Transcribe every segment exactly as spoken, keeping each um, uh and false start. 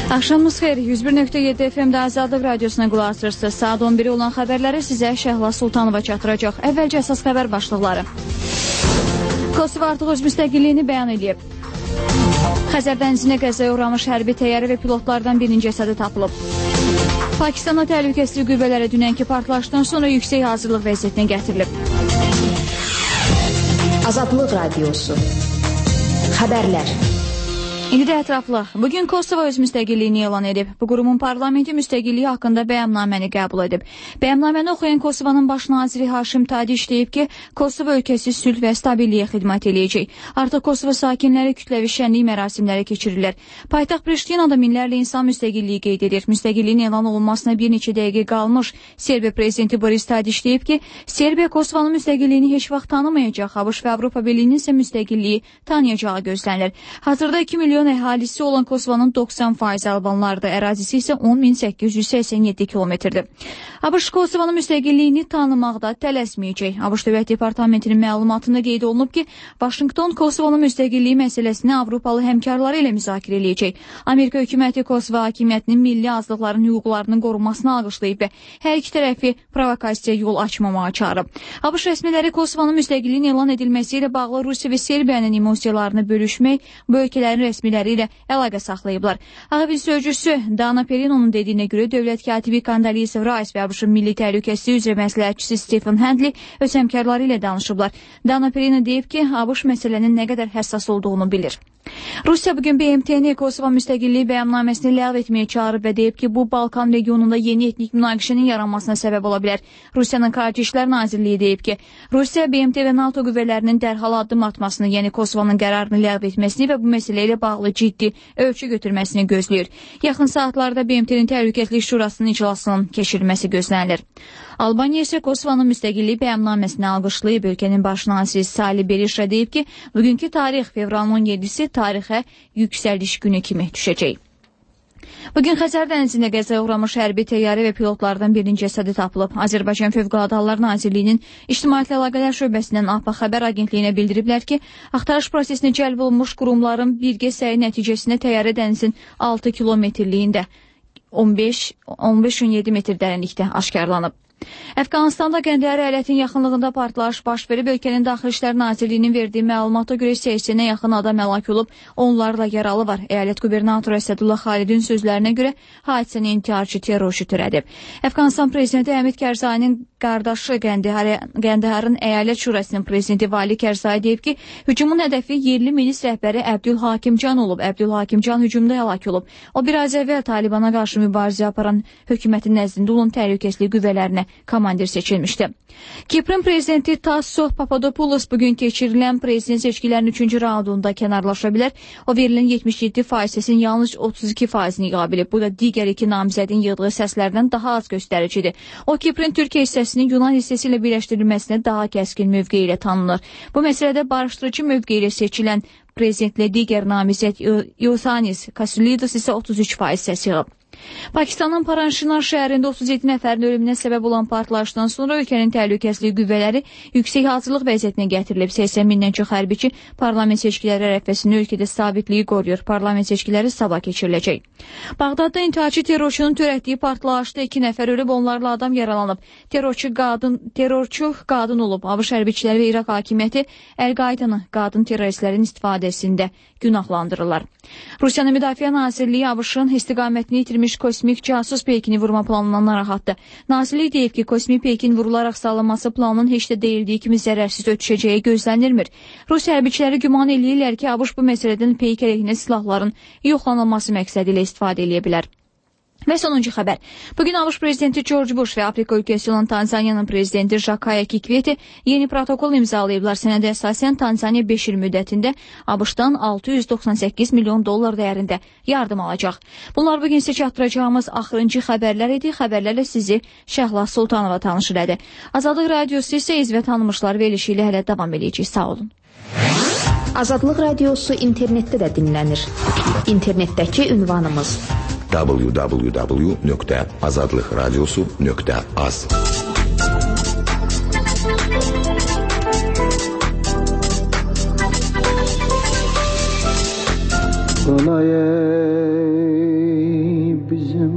Axşamınız xeyir. yüz bir nöqtə yeddi F M-də Azadlıq Radiosuna qulaq asırsınız. Saat on biri olan xəbərləri sizə Şəhla Sultanova çatdıracaq. Əvvəlcə əsas xəbər başlıqları. Kosovo artıq öz müstəqilliyini bəyan edib. Xəzər dənizinə qəzaya uğramış hərbi təyyarə və pilotlardan birinin cəsədi tapılıb. Pakistana təhlükəsizlik qüvvələri dünənki partlayışdan sonra yüksək hazırlıq vəziyyətinə gətirilib. Azadlıq Radiosu. Xəbərlər. İndi də ətraflı. Bugün Kosovo öz müstəqilliyini elan edib. Bu qurumun parlamenti müstəqilliyi haqqında bəyannaməni qəbul edib. Bəyannaməni oxuyan Kosovanın baş naziri Haşim Tadiç deyib ki, Kosovo ölkəsi sülh və stabilliyə xidmət eləyəcək. Artıq Kosovo sakinləri kütləvi şənlik mərasimləri keçirirlər. Paytaxt Priştinada minlərlə insan müstəqilliyi qeyd edir. Müstəqilliyin elan olunmasına bir neçə dəqiqə qalmış Serbiya prezidenti Boris Tadiç deyib ki, Serbiya Kosovanın müstəqilliyini heç vaxt tanımayacaq. ABŞ və Avropa Birliyinin isə müstəqilliyi tanıyacağı gözlənilir. Hazırda iki milyon əhalisi olan Kosovanın doxsan faizi albanlardır. Ərazisi isə on min səkkiz yüz səksən yeddi kilometrdir. ABŞ Kosovanın müstəqilliyini tanımaqda tələsməyəcək. ABŞ Dövlət Departamentinin məlumatında qeyd olunub ki, Vaşinqton Kosovanın müstəqilliyi məsələsini Avropalı həmkarları ilə müzakirə eləyəcək. Amerika hökuməti Kosovo hakimiyyətinin milli azlıqların hüquqlarının qorunmasını alqışlayıb və hər iki tərəfi provokasiya yol açmamağa çağırıb. ABŞ rəsmiləri Kosovanın müstəqilliyinin elan edilməsi ilə bağlı Rusiya və Serbiyanın emosiyalarını bölüşmək, bu ölkələrin rəsmi ilə əlaqə saxlayıblar. Ağ Evin sözcüsü Dana Perino'nun dediyinə görə dövlət katibi Condoleezza Rice və ABŞ-ın milli təhlükəsizlik üzrə məsləhətçisi Stephen Handley öz həmkarları ilə danışıblar. Dana Perino deyib ki, ABŞ məsələnin nə qədər həssas olduğunu bilir. Rusiya bugün B M T-ni Kosovo müstəqilliyi bəyannaməsini ləğv etməyə çağırıb və deyib ki, bu Balkan regionunda yeni etnik münaqişənin yaranmasına səbəb ola bilər. Rusiyanın Xarici İşlər Nazirliyi deyib ki, Rusiya B M T və NATO qüvvələrinin dərhal addım atmasını, yəni Kosovanın qərarını ləğv etməsini və bu məsələ ilə bağlı ciddi ölçü götürməsini gözləyir. Yaxın saatlarda B M T-nin Təhlükəsizlik Şurasının iclasının keçirilməsi gözlənilir. Albaniya isə Kosovanın müstəqilliyi bəyannaməsini alqışlayıb. Ölkənin baş naziri Sali Berisha deyib ki, bugünkü tarix fevralın on yeddisi tarixə yüksəliş günü kimi düşəcək. Bugün Xəzər dənizində qəzaya uğramış hərbi təyyarə və pilotlardan birinin cəsədi tapılıb. Azərbaycan Fövqəladə Hallar Nazirliyinin İctimaiyyətlə Əlaqələr Şöbəsindən APA xəbər agentliyinə bildiriblər ki, axtarış prosesinə cəlb olunmuş qurumların birgə səyi nəticəsində təyyarə dənizin altı kilometrliyində on beş on yeddi metr dərinlikdə aşkarlanıb. Əfqanistanda Qəndəhər əyalətin yaxınlığında partlayış baş verib. Ölkənin Daxili İşlər Nazirliyinin verdiyi məlumata görə səksənə yaxın adam həlak olub, onlarla yaralı var. Əyalət qubernatoru Əsədullah Xalidin sözlərinə görə hadisəni intiharçı terrorçu törədib. Əfqanistan prezidenti Həmid Kərzayinin qardaşı Qəndəharın əyalət şurasının prezidenti Vali Kərzay deyib ki, hücumun hədəfi yerli milis rəhbəri Əbdülhakimcan olub. Əbdülhakimcan hücumda həlak olub. O biraz əvvəl Talibana qarşı mübarizə aparan hökumətin nəzdində olan təhlükəsizlik qüvvələrinə komandir seçilmişdi. Kiprın prezidenti Tasso Papadopoulos bugün keçirilən prezident seçkilərinin üçüncü raundunda kənarlaşa bilər. O verilən yetmiş yeddi faiz səsin yalnız otuz iki faizini qabilib. Bu da digər iki namizədin yığdığı səslərdən daha az göstəricidir. O Kiprın Türkiyə hissəsinin Yunan hissəsi ilə birləşdirilməsinə daha kəskin mövqe ilə tanınır. Bu məsələdə barışdırıcı mövqe ilə seçilən prezidentlə digər namizəd Iosannis Kasoulides isə otuz üç faiz səs yığıb. Pakistanın Paranşinar şəhərində otuz yeddi nəfərin ölümünə səbəb olan partlayışdan sonra ölkənin təhlükəsizlik qüvvələri yüksək hazırlıq vəziyyətinə gətirilib. səksən mindən çox hərbiçi parlament seçkiləri ərəfəsində ölkədə sabitliyi qoruyur. Parlament seçkiləri sabah keçiriləcək. Bağdadda intiharçı terrorçunun törətdiyi partlayışda iki nəfər ölüb, onlarla adam yaralanıb. Terrorçu qadın, terrorçu qadın olub. ABŞ hərbiçiləri və İraq hakimiyyəti Əl-Qaidanı qadın terroristlərin istifadəsində günahlandırırlar. Rusiyanın Müdafiə Nazirliyi ABŞ-ın istiqamətini itirmiş kosmik casus peykini vurma planından narahatdır. Nazirlik deyib ki, kosmik peykin vurularaq sağlanması planının heç də deyildiyi kimi zərərsiz ötüşəcəyi gözlənilmir. Rusiya hərbiçiləri güman eləyirlər ki, ABŞ bu məsələdən peyk əleyhinə silahların yoxlanılması məqsədi ilə istifadə edə bilər. Və sonuncu xəbər. Bugün ABŞ prezidenti George Bush və Afrika ölkəsi olan Tanzaniyanın prezidenti Jakaya Kikwete yeni protokol imzalayıblar. Sənədə əsasən Tanzaniya beş il müddətində ABŞ-dan altı yüz doxsan səkkiz milyon dollar dəyərində yardım alacaq. Bunlar bugün sizə çatdıracağımız axırıncı xəbərlər idi. Xəbərlərlə sizi Şəhla Sultanova tanış elədi. Azadlıq Radiosu isə İzvə tanımışlar verilişi ilə hələ davam edəcək. Sağ olun. Azadlıq Radiosu internetdə də dinlənir. İnternetdəki ünvanımız w w w nöqtə azadlıqradiosu nöqtə az. Olayım bizim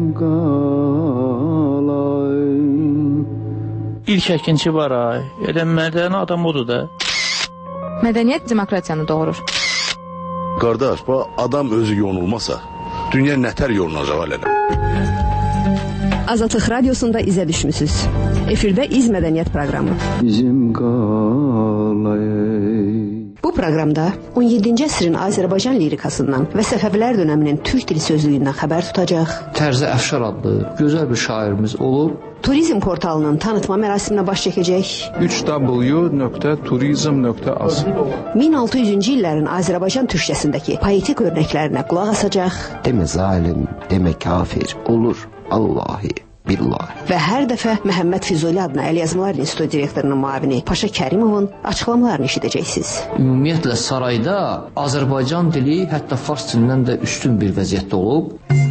qalay. İlk əkinçi var ay, elə mədəni adam odur da. Mədəniyyət demokratiyanı doğurur. Qardaş, bu adam özü yonulmasa, dünya nətər yolunacaq elədim. Azadlıq Radiosunda izə düşmüsünüz. Efirdə İz Mədəniyyət proqramı. Bizim qalay. Bu proqramda on yeddinci əsrin Azərbaycan lirikasından və Səfəvilər dönəminin türk dili sözlüyündən xəbər tutacaq. Tərzi Əfşar adlı gözəl bir şairimiz olub. Turizm portalının tanıtma mərasiminə baş çəkəcək. üç w nöqtə turizm nöqtə az min altı yüzüncü illərin Azərbaycan türkçəsindəki poetik örnəklərinə qulaq asacaq. Demə zalim, demə kafir, olur, Allahi. Billah. Və hər dəfə Məhəmməd Füzuli adına Əlyazmalar İnstitutu direktorunun müavini Paşa Kərimovun açıqlamalarını eşidəcəksiniz. Ümumiyyətlə sarayda Azərbaycan dili hətta fars dilindən də üstün bir vəziyyətdə olub.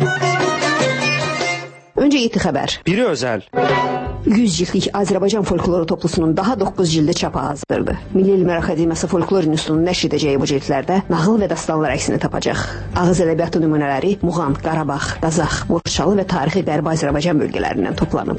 Öncə yeddi xəbər. Biri özəl. yüz ciltlik Azərbaycan folkloru toplusunun daha doqquz cildi çapa hazırdır. Milli Elmlər Akademiyası Folklor İnstitutunun nəşr edəcəyi bu cildlərdə nağıl və dastanlar əksini tapacaq. Ağız ədəbiyyatı nümunələri Muğan, Qarabağ, Qazax, Borçalı və tarixi Qərbi Azərbaycan bölgələrindən toplanıb.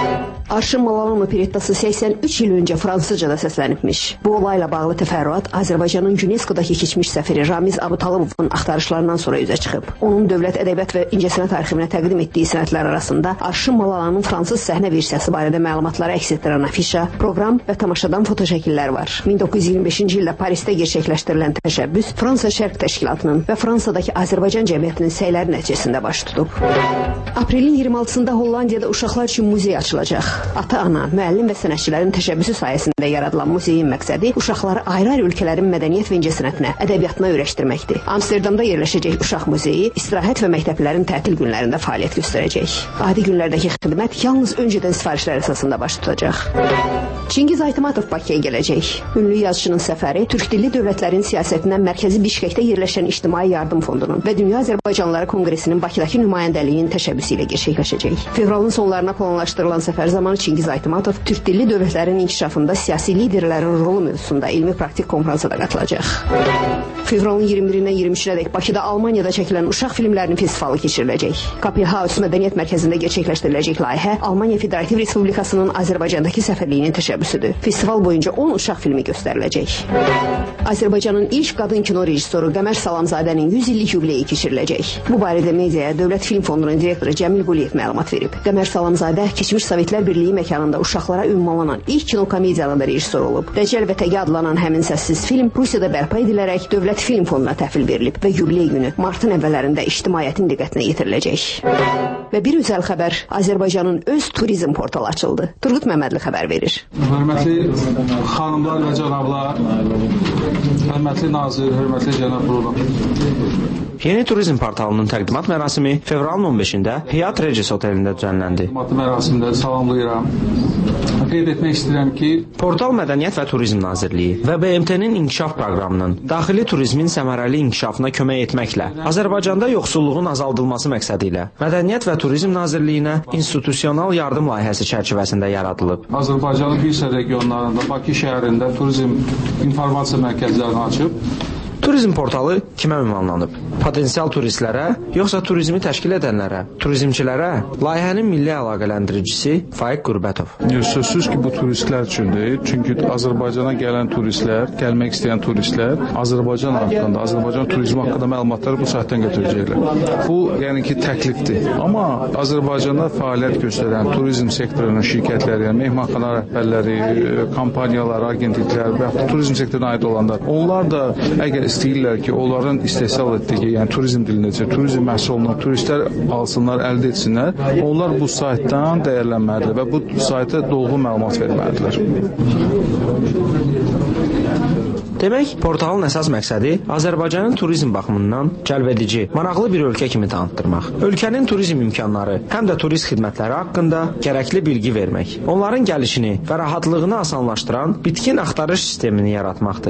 Arşın Malalan operettası səksən üç il öncə fransızcada səslənibmiş. Bu olayla bağlı təfərrüat Azərbaycanın UNESCO-dakı keçmiş səfiri Ramiz Abutalovun axtarışlarından sonra üzə çıxıb. Onun dövlət ədəbiyyat və incəsənət arxivinə təqdim etdiyi sənədlər arasında Arşın Malalanın fransız səhnə versiyası barədə məlumatları əks etdirən afişa, proqram və tamaşadan fotoşəkillər var. min doqquz yüz iyirmi beşinci ildə Parisdə gerçəkləşdirilən təşəbbüs Fransa Şərq Təşkilatının və Fransadakı Azərbaycan cəmiyyətinin səyləri nəticəsində baş tutub. Aprelin iyirmi altısında Hollandiyada uşaqlar üçün muzey açılacaq. Ata-ana, müəllim və sənətçilərin təşəbbüsü sayəsində yaradılan muzeyin məqsədi uşaqları ayrı-ayrı ölkələrin mədəniyyət və incəsənətinə, ədəbiyyatına öyrəşdirməkdir. Amsterdamda yerləşəcək uşaq muzeyi istirahət və məktəblərin tətil günlərində fəaliyyət göstərəcək. Adi günlərdəki xidmət yalnız öncədən sifarişlər əsasında baş tutacaq. Çingiz Aytmatov Bakıya gələcək. Ünlü yazıçının səfəri Türk dilli dövlətlərin siyasətindən Mərkəzi Bişkəkdə yerləşən İctimai Yardım Fondunun və Dünya Azərbaycanlıları Konqresinin Bakıdakı nümayəndəliyinin təşəbbüsü ilə gerçəkləşəcək. Fevralın sonlarına planlaşdırılan səfər zamanı Çingiz Aytmatov Türk dilli dövlətlərin inkişafında siyasi liderlərin rolu mövzusunda ilmi praktik konfransa da qatılacaq. Fevralın iyirmi birindən iyirmi üçünədək Bakıda Almaniyada çəkilən uşaq filmlərinin festivalı keçiriləcək. Kapelhaus Mədəniyyət Mərkəzində gerçəkləşdiriləcək layihə Almaniya Federativ Respublikasının Azərbaycandakı səfirliyinin təşəbbüsüdür. Festival boyunca on uşaq filmi göstəriləcək. Azərbaycanın ilk qadın kino rejissoru Qəmər Salamzadənin yüz illik yubileyi keçiriləcək. Bu barədə mediaya Dövlət Film Fondunun direktoru Cəmil Quliyev məlumat verib. Qəmər Salamzadə keçmiş Sovetlər Birliyi məkanında uşaqlara ünvanlanan ilk kino komediyanın da rejissor olub. Dəcəl və Təgə adlanan həmin səssiz film Rusiyada bərpa edilərək Dövlət Film Fonduna təhvil verilib və yubiley günü martın əvvəllərində ictimaiyyətin diqqətinə yetiriləcək. Və bir özəl xəbər, Azərbaycanın öz turizm portalı açıldı. Turgut Məmmədli xəbər verir. Hörmətli xanımlar və cənablar, hörmətli nazir, hörmətli cənab Bruno. Yeni turizm portalının təqdimat mərasimi fevralın on beşində Hyatt Regis otelində düzənləndi. Təqdimat mərasimində salamlayıram. Qeyd etmək istəyirəm ki, portal Mədəniyyət və Turizm Nazirliyi və B M T-nin inkişaf proqramının daxili turizmin səmərəli inkişafına kömək etməklə Azərbaycanda yoxsulluğun azaldılması məqsədi ilə Mədəniyyət və Turizm Nazirliyinə institusional yardım layihəsi çərçivəsində yaradılıb. Azərbaycanın bir sıra regionlarında, Bakı şəhərində turizm informasiya mərkəzlərini açıb. Turizm portalı kimə ünvanlanıb? Potensial turistlərə, yoxsa turizmi təşkil edənlərə, turizmçilərə? Layihənin milli əlaqələndiricisi Faiq Qurbətov. Sözsüz ki, bu turistlər üçündür. Çünki Azərbaycana gələn turistlər, gəlmək istəyən turistlər Azərbaycan haqqında, Azərbaycan turizmi haqqında məlumatları bu saytdan götürəcəklər. Bu, yəni ki, təklifdir. Amma Azərbaycanda fəaliyyət göstərən turizm sektorunun şirkətləri, yəni mehmanxana rəhbərləri, kompaniyalar, agentliklər və turizm sektoruna aid olanlar, onlar da əgər istəyirlər ki, onların istehsal etdiyi, yəni turizm dilindəcə, turizm məhsulunu turistlər alsınlar, əldə etsinlər, onlar bu saytdan dəyərlənməlidir və bu sayta dolğun məlumat verməlidirlər. Demək, portalın əsas məqsədi Azərbaycanın turizm baxımından cəlbedici, maraqlı bir ölkə kimi tanıtdırmaq. Ölkənin turizm imkanları, həm də turist xidmətləri haqqında gərəkli bilgi vermək. Onların gəlişini və rahatlığını asanlaşdıran bitkin axtarış sistemini yaratmaqdır.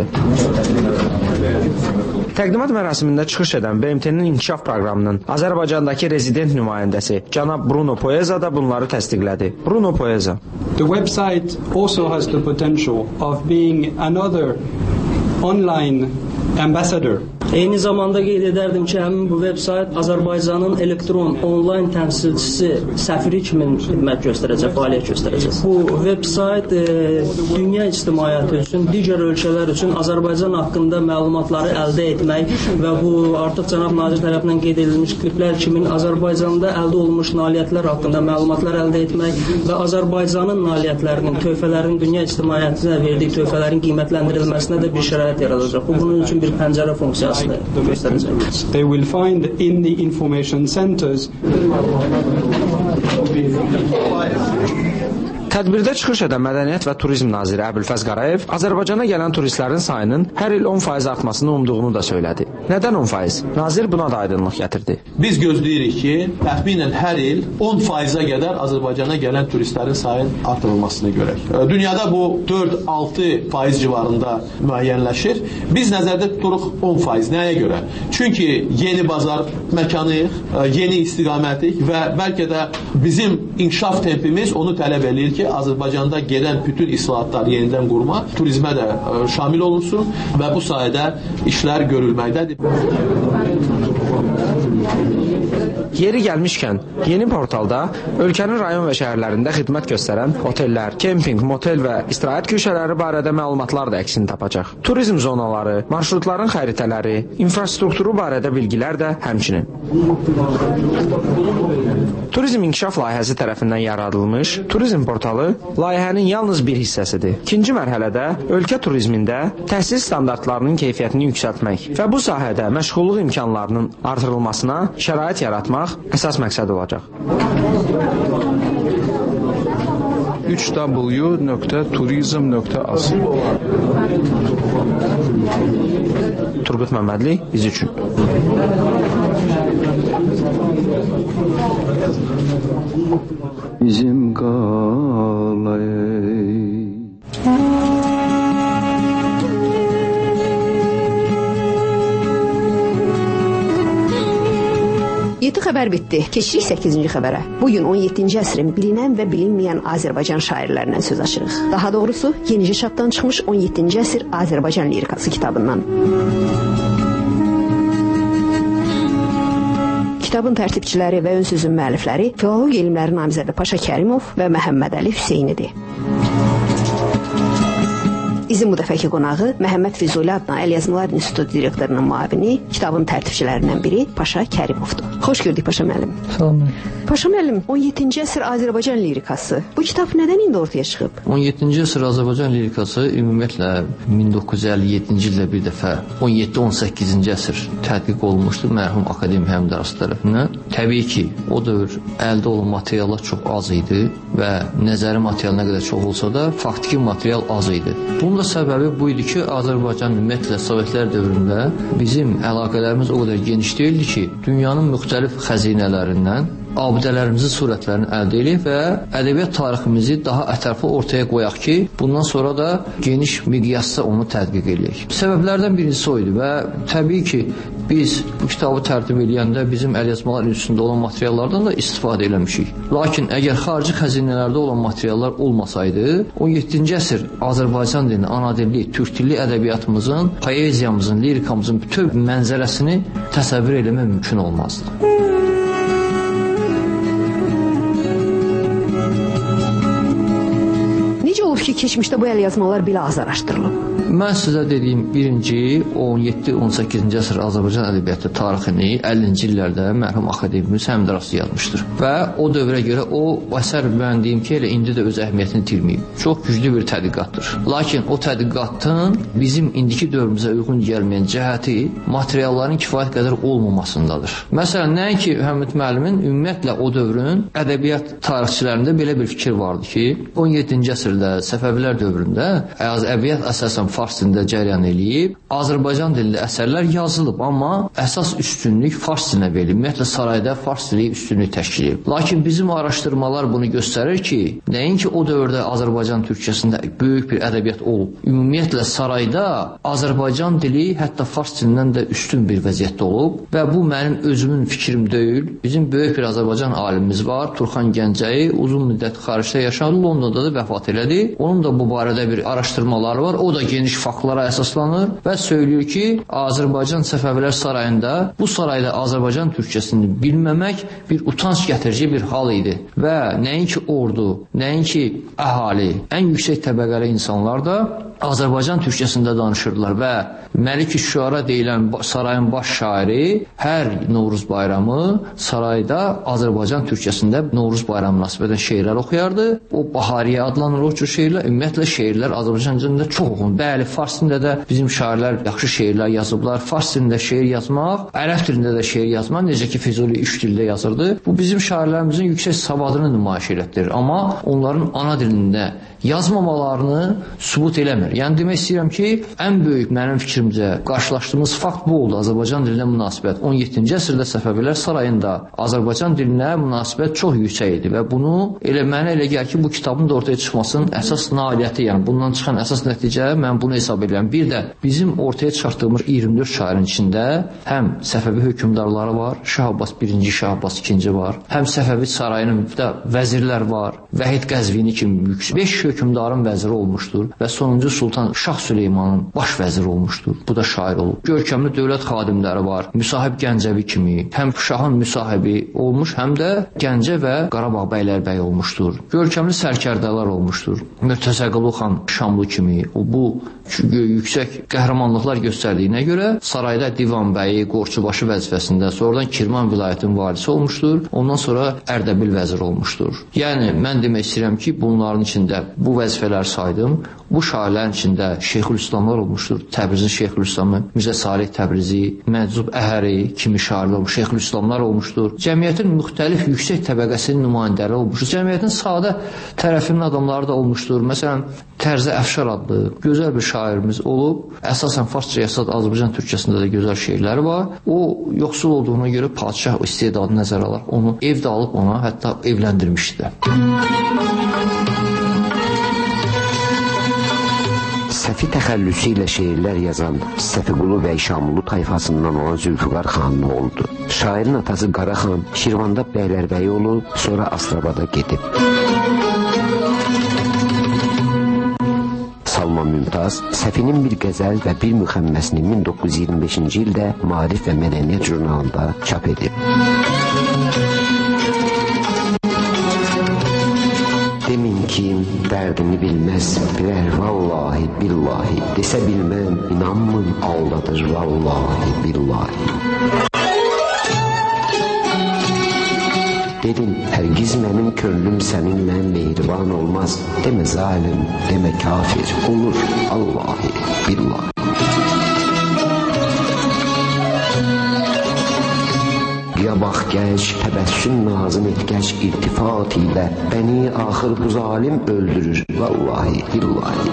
Təqdimat mərasimində çıxış edən B M T-nin inkişaf proqramının Azərbaycandakı rezident nümayəndəsi cənab Bruno Poeza da bunları təsdiqlədi. Bruno Poeza. The website also has the potential of being another online ambassador. Eyni zamanda qeyd edərdim ki, həmin bu veb-sayt Azərbaycanın elektron onlayn təmsilçisi səfiri kimi xidmət göstərəcək, fəaliyyət göstərəcək. Bu veb-sayt e, dünya ictimaiyyəti üçün, digər ölkələr üçün Azərbaycan haqqında məlumatları əldə etmək və bu artıq cənab nazir tərəfindən qeyd edilmiş kliplər kimi Azərbaycanda əldə olunmuş nailiyyətlər haqqında məlumatlar əldə etmək və Azərbaycanın nailiyyətlərinin, tövhələrinin dünya ictimaiyyətinə verdiyi tövhələrin qiymətləndirilməsinə də bir şərait yaradacaq. Bu bunun üçün bir pəncərə funksiyasını göstərəcək. They will find in the information centers. Tədbirdə çıxış edən Mədəniyyət və Turizm naziri Əbülfəz Qarayev Azərbaycana gələn turistlərin sayının hər il on faiz artmasını umduğunu da söylədi. Nədən on faiz? Nazir buna da aydınlıq gətirdi. Biz gözləyirik ki, təxminən hər il on faizə qədər Azərbaycana gələn turistlərin sayının artırılmasını görək. Dünyada bu dörd altı faiz civarında müəyyənləşir. Biz nəzərdə tuturuq on faiz. Nəyə görə? Çünki yeni bazar məkanıyıq, yeni istiqamətik və bəlkə də bizim inkişaf tempimiz onu tələb edir ki, Azərbaycanda gedən bütün islahatlar yenidən qurma, turizmə də şamil olunsun və bu sayədə işlər görülməkdədir. Yeri gəlmişkən, yeni portalda ölkənin rayon və şəhərlərində xidmət göstərən otellər, kemping, motel və istirahət köşələri barədə məlumatlar da əksini tapacaq. Turizm zonaları, marşrutların xəritələri, infrastrukturu barədə bilgilər də həmçinin. Turizm İnkişaf Layihəsi tərəfindən yaradılmış turizm portalı layihənin yalnız bir hissəsidir. İkinci mərhələdə ölkə turizmində təhsil standartlarının keyfiyyətini yüksəltmək və bu sahədə məşğulluq imkanlarının artırılmasına şərait yaratmaq əsas məqsəd olacaq. üç w nöqtə turizm nöqtə az Turqut Məmmədli, biz üçün. Bizim qalay yeddi xəbər bitdi. Keçirik səkkizinci xəbərə. Bugün on yeddinci əsrin bilinən və bilinməyən Azərbaycan şairlərindən söz açırıq. Daha doğrusu, yenicə çapdan çıxmış on yeddinci əsr Azərbaycan lirikası kitabından. Kitabın tərtibçiləri və ön sözün müəllifləri filologiya elmləri namizədi Paşa Kərimov və Məhəmməd Əli Hüseynidir. İzin bu dəfəki qonağı Məhəmməd Füzuli adına Əlyazmalar İnstitutu direktorunun müavini, kitabın tərtibçilərindən biri Paşa Kərimovdur. Xoş gördük Paşa müəllim. Salam. Paşa müəllim, on yeddinci əsr Azərbaycan lirikası. Bu kitab nədən indi ortaya çıxıb? on yeddinci əsr Azərbaycan lirikası ümumiyyətlə min doqquz yüz əlli yeddinci ildə bir dəfə on yeddi on səkkizinci əsr tədqiq olunmuşdu mərhum akademik həmdarası tərəfindən. Təbii ki, o dövr əldə olan materiallar çox az idi və nəzəri material nə qədər çox olsa da faktiki material az idi. Bunun da səbəbi bu idi ki, Azərbaycan ümumiyyətlə Sovetlər dövründə bizim əlaqələrimiz o qədər geniş deyildi ki, dünyanın müxtəlif xəzinələrindən abidələrimizin surətlərini əldə edib və ədəbiyyat tariximizi daha ətraflı ortaya qoyaq ki, bundan sonra da geniş miqyasda onu tədqiq edək. Səbəblərdən birincisi o idi və təbii ki, biz bu kitabı tərtib edəndə bizim əlyazmalar institutunda olan materiallardan da istifadə eləmişik. Lakin əgər xarici xəzinələrdə olan materiallar olmasaydı, on yeddinci əsr Azərbaycan dilini, ana dilli, türk dilli ədəbiyyatımızın, poeziyamızın, lirikamızın bütün mənzərəsini təsəvvür eləmək mümkün olmazdı. Ki, keçmişdə bu əlyazmalar belə az araşdırılıb. Mən sizə dediyim birinci on yeddi on səkkizinci əsr Azərbaycan ədəbiyyatı tarixini əllinci illərdə mərhum akademimiz Həmdarası yazmışdır. Və o dövrə görə o əsər mən deyim ki, elə indi də öz əhəmiyyətini itirməyib. Çox güclü bir tədqiqatdır. Lakin o tədqiqatın bizim indiki dövrümüzə uyğun gəlməyən cəhəti materialların kifayət qədər olmamasındadır. Məsələn, nəinki Məhəmməd müəllimin ümumiyyətlə o dövrün ədəbiyyat tarixçilərində belə bir fikir vardı ki, on yeddinci əsrdə Səfəvilər dövründə ədəbiyyat əsasən fars dilində cərəyan eləyib, Azərbaycan dilli əsərlər yazılıb, amma əsas üstünlük fars dilinə verilib. Ümumiyyətlə sarayda fars dili üstünlük təşkil edib. Lakin bizim araşdırmalar bunu göstərir ki, nəinki o dövrdə Azərbaycan türkçəsində böyük bir ədəbiyyat olub. Ümumiyyətlə sarayda Azərbaycan dili hətta fars dilindən də üstün bir vəziyyətdə olub və bu mənim özümün fikrim deyil. Bizim böyük bir Azərbaycan alimimiz var, Turxan Gəncəyi, uzun müddət xaricdə yaşadı, Londonda da vəfat elədi. onun da bu barədə bir araşdırmaları var. O da geniş faktlara əsaslanır və söylüyor ki, Azərbaycan Səfəvilər Sarayında bu sarayda Azərbaycan türkçəsini bilməmək bir utanç gətirici bir hal idi və nəinki ordu, nəinki əhali, ən yüksək təbəqəli insanlar da Azərbaycan türkçəsində danışırlar və Məlik-i Şüara deyilən sarayın baş şairi hər Novruz bayramı sarayda Azərbaycan türkçəsində Novruz bayramı münasibətilə şeirlər oxuyardı. O Bahariyə adlanır o cür şeirlər. Ümumiyyətlə şeirlər Azərbaycan dilində çox oxunur. Bəli, fars dilində də bizim şairlər yaxşı şeirlər yazıblar. Fars dilində şeir yazmaq, ərəb dilində də şeir yazmaq, necə ki Füzuli üç dildə yazırdı. Bu bizim şairlərimizin yüksək savadını nümayiş etdirir. Amma onların ana dilində yazmamalarını sübut eləmir. Yəni demək istəyirəm ki, ən böyük mənim fikrimcə qarşılaşdığımız fakt bu oldu. Azərbaycan dilinə münasibət on yeddinci əsrdə Səfəvilər Sarayında Azərbaycan dilinə münasibət çox yüksək idi və bunu elə mənə elə gəlir ki, bu kitabın da ortaya çıxmasının əsas nailiyyəti, yəni bundan çıxan əsas nəticə mən bunu hesab edirəm. Bir də bizim ortaya çıxartdığımız iyirmi dörd şairin içində həm Səfəvi hökmdarları var, Şah Abbas birinci, Şah Abbas ikinci var, həm Səfəvi sarayının da vəzirlər var, Vəhid Qəzvini kimi yüksək beş hökmdarın vəziri olmuşdur və sonuncu Sultan Şah Süleymanın baş vəziri olmuşdur. Bu da şair olub. Görkəmli dövlət xadimləri var. Müsahib Gəncəvi kimi həm şahın müsahibi olmuş, həm də Gəncə və Qarabağ bəylərbəyi olmuşdur. Görkəmli sərkərdələr olmuşdur. Mürtəzəqulu xan Şamlı kimi o bu yüksək qəhrəmanlıqlar göstərdiyinə görə sarayda divan bəyi, qorçubaşı vəzifəsində, sonradan Kirman vilayətinin valisi olmuşdur. Ondan sonra Ərdəbil vəziri olmuşdur. Yəni mən demək istəyirəm ki, bunların içində bu vəzifələr saydım. Bu şairlərin içində Şeyxülislamlar olmuşdur. Təbrizin Şeyxülislamı, Mirzə Salih Təbrizi, Məcub Əhəri kimi şairlər olmuş, Şeyxülislamlar olmuşdur. Cəmiyyətin müxtəlif yüksək təbəqəsinin nümayəndələri olmuşdur. Cəmiyyətin sadə tərəfinin adamları da olmuşdur. Məsələn, Tərzə Əfşar adlı gözəl bir şairimiz olub. Əsasən farsça yazsaq Azərbaycan türkçəsində də gözəl şeirləri var. O yoxsul olduğuna görə padşah istedadını nəzərə alır. Onu evdə alıb ona hətta evləndirmişdi də. Səfi təxəllüsü ilə şeirlər yazan Səfiqulu bəy Şamlı tayfasından olan Zülfüqar xanın oldu. Şairin atası Qara xan Şirvanda bəylərbəyi olub, sonra Astrabada gedib. Salman Mümtaz Səfinin bir qəzəl və bir müxəmməsini min doqquz yüz iyirmi beşinci ildə Maarif və Mədəniyyət jurnalında çap edib. Demin kim dərdini bilməz, bilər vallahi, billahi, desə bilməm, inanmın, aldadır vallahi, billahi. Dedim, hərgiz mənim könlüm səninlə mehriban olmaz, demə zalim, demə kafir, olur, Allahi, billahi. Ya bax gəc, təbəssüm nazım etgəc iltifat ilə bəni axır bu zalim öldürür, vallahi, billahi.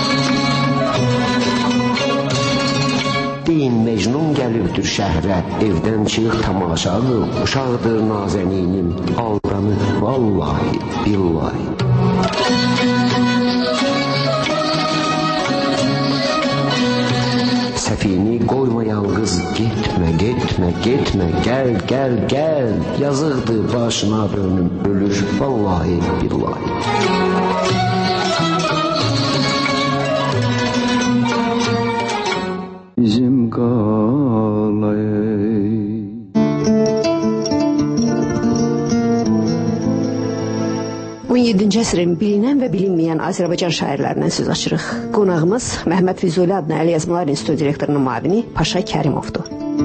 Deyin, Mecnun gəlibdir şəhrə, evdən çıx tamaşadır, uşaqdır nazəninim, aldanır, vallahi, billahi. Səfini qoyma yalqız, getmə, getmə, getmə, gəl, gəl, gəl, yazıqdır başına dönüm, ölür, vallahi, billahi. Bizim qalay. on yeddinci əsrin bilinən və bilinməyən Azərbaycan şairlərindən söz açırıq. Qonağımız Məhəmməd Füzuli adına Əlyazmalar İnstitutu direktorunun müavini Paşa Kərimovdur.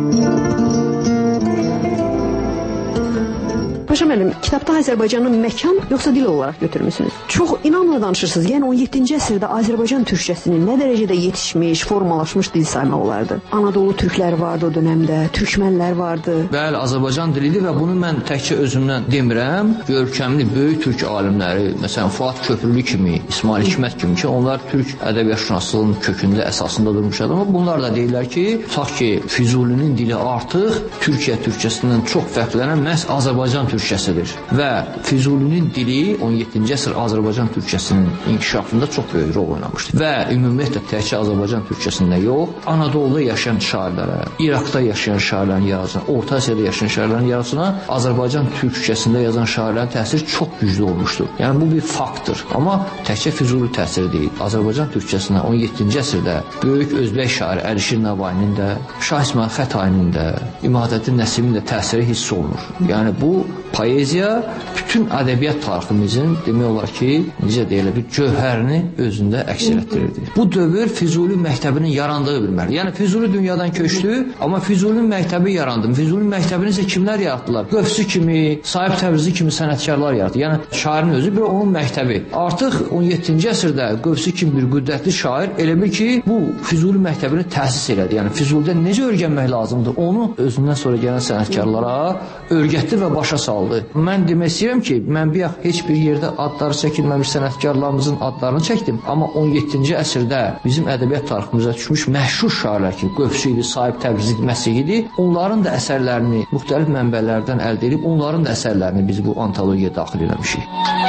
Paşa müəllim, kitabda Azərbaycanın məkan yoxsa dil olaraq götürmüsünüz? Çox inamla danışırsınız. Yəni on yeddinci əsrdə Azərbaycan türkçəsinin nə dərəcədə yetişmiş, formalaşmış dil saymaq olardı? Anadolu türkləri vardı o dövrdə, türkmənlər vardı. Bəli, Azərbaycan dilidir və bunu mən təkcə özümdən demirəm. Görkəmli böyük türk alimləri, məsələn Fuad Köprülü kimi, İsmail Hikmət kimi ki, onlar türk ədəbiyyatşünaslığının kökündə əsasında durmuş adam. Bunlar da deyirlər ki, tutaq ki, Füzulinin dili artıq Türkiyə türkçəsindən çox fərqlənən məhz Azərbaycan türkçəsidir. türkçəsidir və Füzulinin dili on yeddinci əsr Azərbaycan türkçəsinin inkişafında çox böyük rol oynamışdır və ümumiyyətlə təkcə Azərbaycan türkçəsində yox, Anadoluda yaşayan şairlərə, İraqda yaşayan şairlərin yaradıcısına, Orta Asiyada yaşayan şairlərin yaradıcısına Azərbaycan türkçəsində yazan şairlərin təsiri çox güclü olmuşdur. Yəni bu bir faktdır. Amma təkcə Füzuli təsiri deyil. Azərbaycan türkçəsinə on yeddinci əsrdə böyük özbək şairi Əlişir Nəvainin də, Şah İsmayıl Xətayinin də, İmadəddin Nəsimin də təsiri hiss olunur. Yəni bu poeziya bütün ədəbiyyat tariximizin demək olar ki, necə deyilə bir cövhərini özündə əks etdirirdi. Bu dövr Füzuli məktəbinin yarandığı bilməlidir. Yəni Füzuli dünyadan köçdü, amma Füzulinin məktəbi yarandı. Füzulinin məktəbini isə kimlər yaratdılar? Qövsü kimi, Sahib Təbrizi kimi sənətkarlar yarattı. Yəni şairin özü bir onun məktəbi. Artıq on yeddinci əsrdə Qövsü kimi bir qüdrətli şair elə bil ki, bu Füzuli məktəbini təsis elədi. Yəni Füzulidə necə öyrənmək lazımdır? Onu özündən sonra gələn sənətkarlara öyrətdi və başa saldı. Mən demək istəyirəm ki, mən bir yax heç bir yerdə adları çəkilməmiş sənətkarlarımızın adlarını çəkdim. Amma on yeddinci əsrdə bizim ədəbiyyat tariximizə düşmüş məşhur şairlər ki, Qövsü idi, Sahib Təbrizi idi, Məsih idi. Onların da əsərlərini müxtəlif mənbələrdən əldə edib, onların da əsərlərini biz bu antologiyaya daxil eləmişik.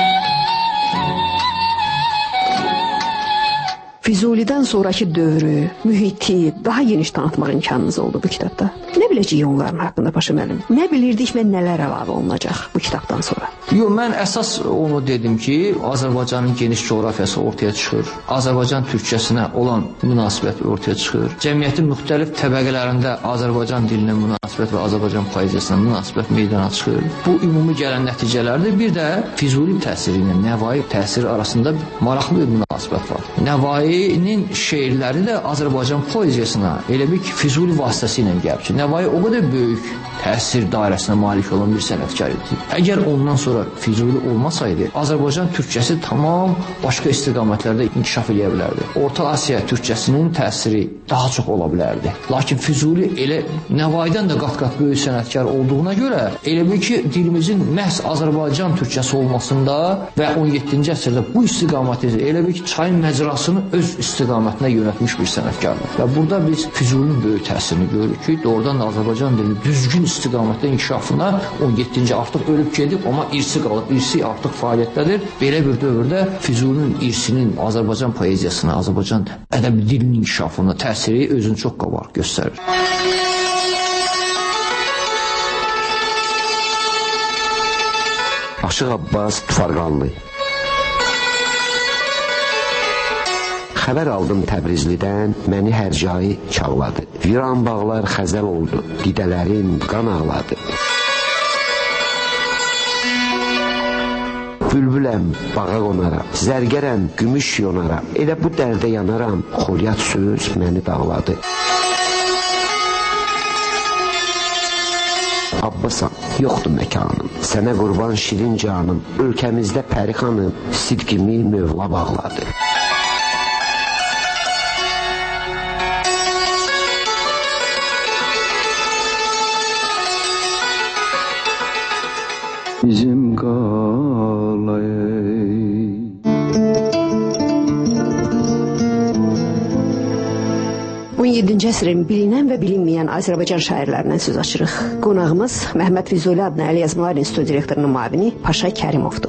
Füzulidən sonraki dövrü, mühiti daha geniş tanıtmaq imkanımız oldu bu kitabda. Nə biləcəyik onların haqqında Paşa müəllim? Nə bilirdik və nələr əlavə olunacaq bu kitabdan sonra? Yox, mən əsas onu dedim ki, Azərbaycanın geniş coğrafiyası ortaya çıxır. Azərbaycan türkçəsinə olan münasibət ortaya çıxır. Cəmiyyətin müxtəlif təbəqələrində Azərbaycan dilinə münasibət və Azərbaycan poeziyasına münasibət meydana çıxır. Bu ümumi gələn nəticələrdir. Bir də Füzuli təsiri ilə Nəvai təsiri arasında maraqlı bir münasibət var. Nəvainin şeirləri də Azərbaycan poeziyasına elə bir ki, Füzuli vasitəsilə gəlib ki, Nəvai o qədər böyük təsir dairəsinə malik olan bir sənətkar idi. Əgər ondan sonra Füzuli olmasaydı, Azərbaycan türkçəsi tamam başqa istiqamətlərdə inkişaf edə bilərdi. Orta Asiya türkçəsinin təsiri daha çox ola bilərdi. Lakin Füzuli elə Nəvaidən də qat-qat böyük sənətkar olduğuna görə elə bil ki, dilimizin məhz Azərbaycan türkçəsi olmasında və on yeddinci əsrdə bu istiqaməti elə bil ki, çayın məcrasını öz istiqamətinə yönətmiş bir sənətkardır. Və burada biz Füzulinin böyük təsirini görürük ki, doğrudan da Azərbaycan dili düzgün istiqamətdə inkişafına on yeddinci artıq ölüb gedib, amma irsi qalıb, irsi artıq fəaliyyətdədir. Belə bir dövrdə Füzulinin irsinin Azərbaycan poeziyasına, Azərbaycan ədəbi dilinin inkişafına təsiri özünü çox qabaq göstərir. Aşıq Abbas Tufarqanlı. Xəbər aldım Təbrizlidən, məni hər cayı çağladı. Viran bağlar xəzəl oldu, didələrim qan ağladı. Bülbüləm, bağa qonaram, zərgərəm, gümüş yonaram. Elə bu dərdə yanaram, xoryat söz məni dağladı. Abbasam, yoxdur məkanım, sənə qurban şirin canım, ölkəmizdə Pəri xanım, sidqimi Mövla bağladı. Bizim qalay on yeddinci əsrin bilinən və bilinməyən Azərbaycan şairlərindən söz açırıq. Qonağımız Məhəmməd Füzuli adına Əli Yazmalar İnstitutu direktorunun müavini Paşa Kərimovdur.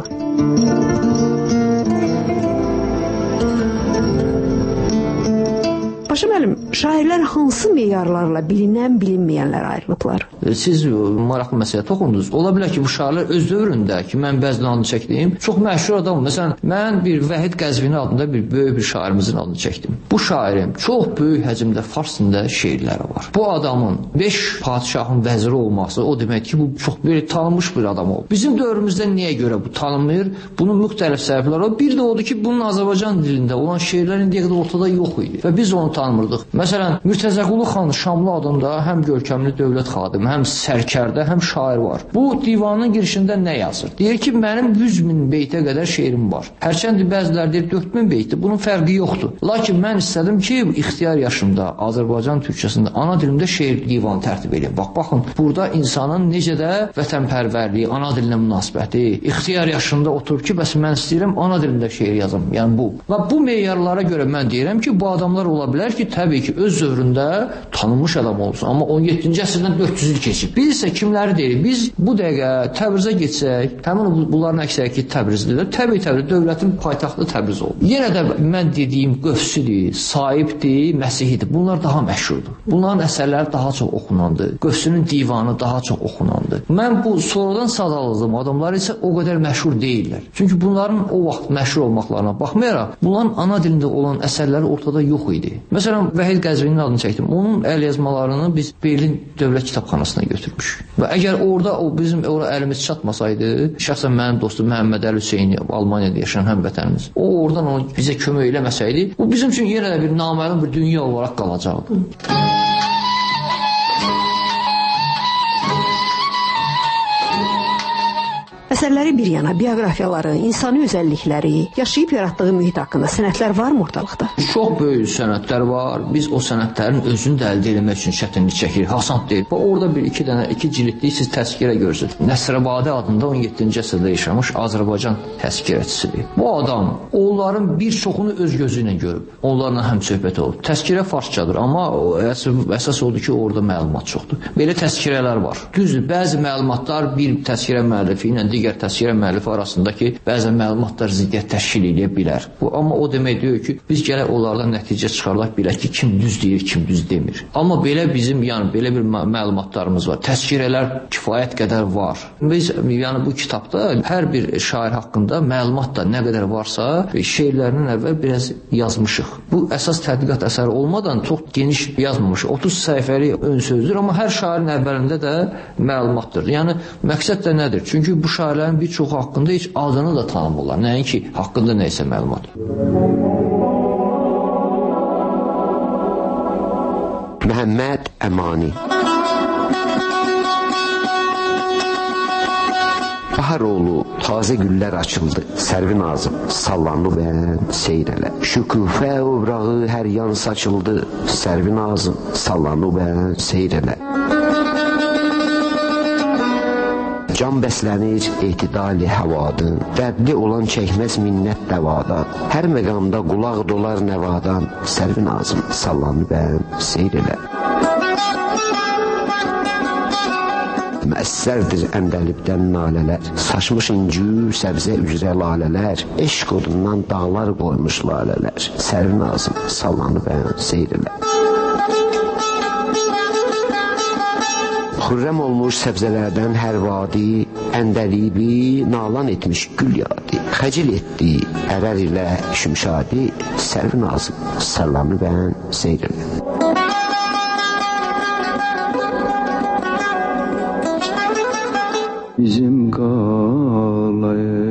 Paşa müəllim, şairlər hansı meyarlarla bilinən, bilinməyənlər ayrılıblar? Siz maraqlı məsələ toxundunuz. Ola bilər ki, bu şairlər öz dövründə ki, mən bəzən adını çəkdim, çox məşhur adamım. Məsələn, mən bir Vəhid Qəzvini adında bir böyük bir şairimizin adını çəkdim. Bu şairim çox böyük həcmdə fars dilində şeirləri var. Bu adamın beş padişahın vəziri olması, o demək ki, bu çox bir tanınmış bir adam oldu. Bizim dövrümüzdə niyə görə bu tanınmır? Bunun müxtəlif səbəbləri var. Bir də odur ki, bunun Azərbaycan dilində olan şeirlər indiyə qədər ortada yox idi və biz onu tanımırdıq. Məsələn, Mürtəzəqulu xan Şamlı adında həm görkəmli dövlət xadimi, həm sərkərdə, həm şair var. Bu divanın girişində nə yazır? Deyir ki, mənim yüz min beytə qədər şeirim var. Hərçənd bəziləri deyir dörd min beytdir. Bunun fərqi yoxdur. Lakin mən istədim ki, ixtiyar yaşımda Azərbaycan türkçəsində ana dilimdə şeir divanı tərtib edeyim. Bax, baxın, burada insanın necə də vətənpərvərliyi, ana dilinə münasibəti, ixtiyar yaşında oturub ki, bəs mən istəyirəm ana dilində şeir yazım. Yəni bu. Və bu meyarlara görə mən deyirəm ki, bu adamlar ola bilər ki, təbii ki, öz dövründə tanınmış adam olsun. Amma on yeddinci əsrdən dörd yüz il keçib. Biz isə kimləri deyirik? Biz bu dəqiqə Təbrizə getsək, həmin bunların əksəriyyəti Təbrizlidir. Təbii təbii dövlətin paytaxtı Təbriz oldu. Yenə də mən dediyim Qövsüdür, Sahibdir, Məsihidir. Bunlar daha məşhurdur. Bunların əsərləri daha çox oxunandı. Qövsünün divanı daha çox oxunandı. Mən bu sonradan sadaladığım adamlar isə o qədər məşhur deyirlər. Çünki bunların o vaxt məşhur olmaqlarına baxmayaraq, bunların ana dilində olan əsərləri ortada yox idi. Məsələn, Vəhid Qəzvinin adını çəkdim. Onun əlyazmalarını biz Berlin Dövlət Kitabxanasına götürmüşük. Və əgər orada o bizim ora əlimiz çatmasaydı, şəxsən mənim dostum Məhəmməd Əli Hüseyni, Almaniyada yaşayan həmvətənimiz, o oradan onu bizə kömək eləməsəydi, bu bizim üçün yenə də bir naməlum bir dünya olaraq qalacaqdı. Əsərləri bir yana, bioqrafiyaları, insani özəllikləri, yaşayıb yaratdığı mühit haqqında sənədlər varmı ortalıqda? Çox böyük sənədlər var. Biz o sənədlərin özünü də əldə etmək üçün çətinlik çəkirik. Hasan deyil. Və orada bir iki dənə, iki cildlik siz təzkirə görürsünüz. Nəsrəbadi adında on yeddinci əsrdə yaşamış Azərbaycan təzkirəçisidir. Bu adam onların bir çoxunu öz gözü ilə görüb. Onlarla həm söhbət olub. Təzkirə farsçadır, amma əsas odur ki, orada məlumat çoxdur. Belə təzkirələr var. Düzdür, bəzi məlumatlar bir təzkirə müəllifi ilə digər təzkirə müəllifi arasındakı bəzən məlumatlar ziddiyyət təşkil edə bilər. Bu, amma o demək deyir ki, biz gələk onlardan nəticə çıxarlaq bilək ki, kim düz deyir, kim düz demir. Amma belə bizim, yəni belə bir məlumatlarımız var. Təzkirələr kifayət qədər var. Biz, yəni bu kitabda hər bir şair haqqında məlumat da nə qədər varsa, şeirlərindən əvvəl biraz yazmışıq. Bu əsas tədqiqat əsəri olmadan çox geniş yazmamışıq. otuz səhifəlik ön sözdür, amma hər şairin əvvəlində də məlumatdır. Yəni məqsəd də nədir? Çünki bu şairlərin bir çoxu haqqında heç adını da tanımırlar. Nəinki haqqında nəysə məlumat. Məhəmməd Əmani Baharoğlu, tazə güllər açıldı, Sərvin Azım, sallanlı bən seyrələ. Şükufə ovrağı hər yan saçıldı, Sərvin Azım, sallanlı bən seyrələ. Can bəslənir etidali həvadan, dərdli olan çəkməz minnət dəvadan, hər məqamda qulaq dolar nəvadan, Sərvin Azım, sallanı bən seyr elə. Məssərdir əndəlibdən nalələr, saçmış incü səbzə üzrə lalələr, eşq odundan dağlar qoymuş lalələr, Sərvin Azım, sallanı bən seyr elə. Xürrəm olmuş səbzələrdən hər vadi, əndəlibi nalan etmiş gül yadi, xəcil etdi ərər ilə şümşadi, Sərvin Azım, sallanı bən seyr elə. Bizim qalayı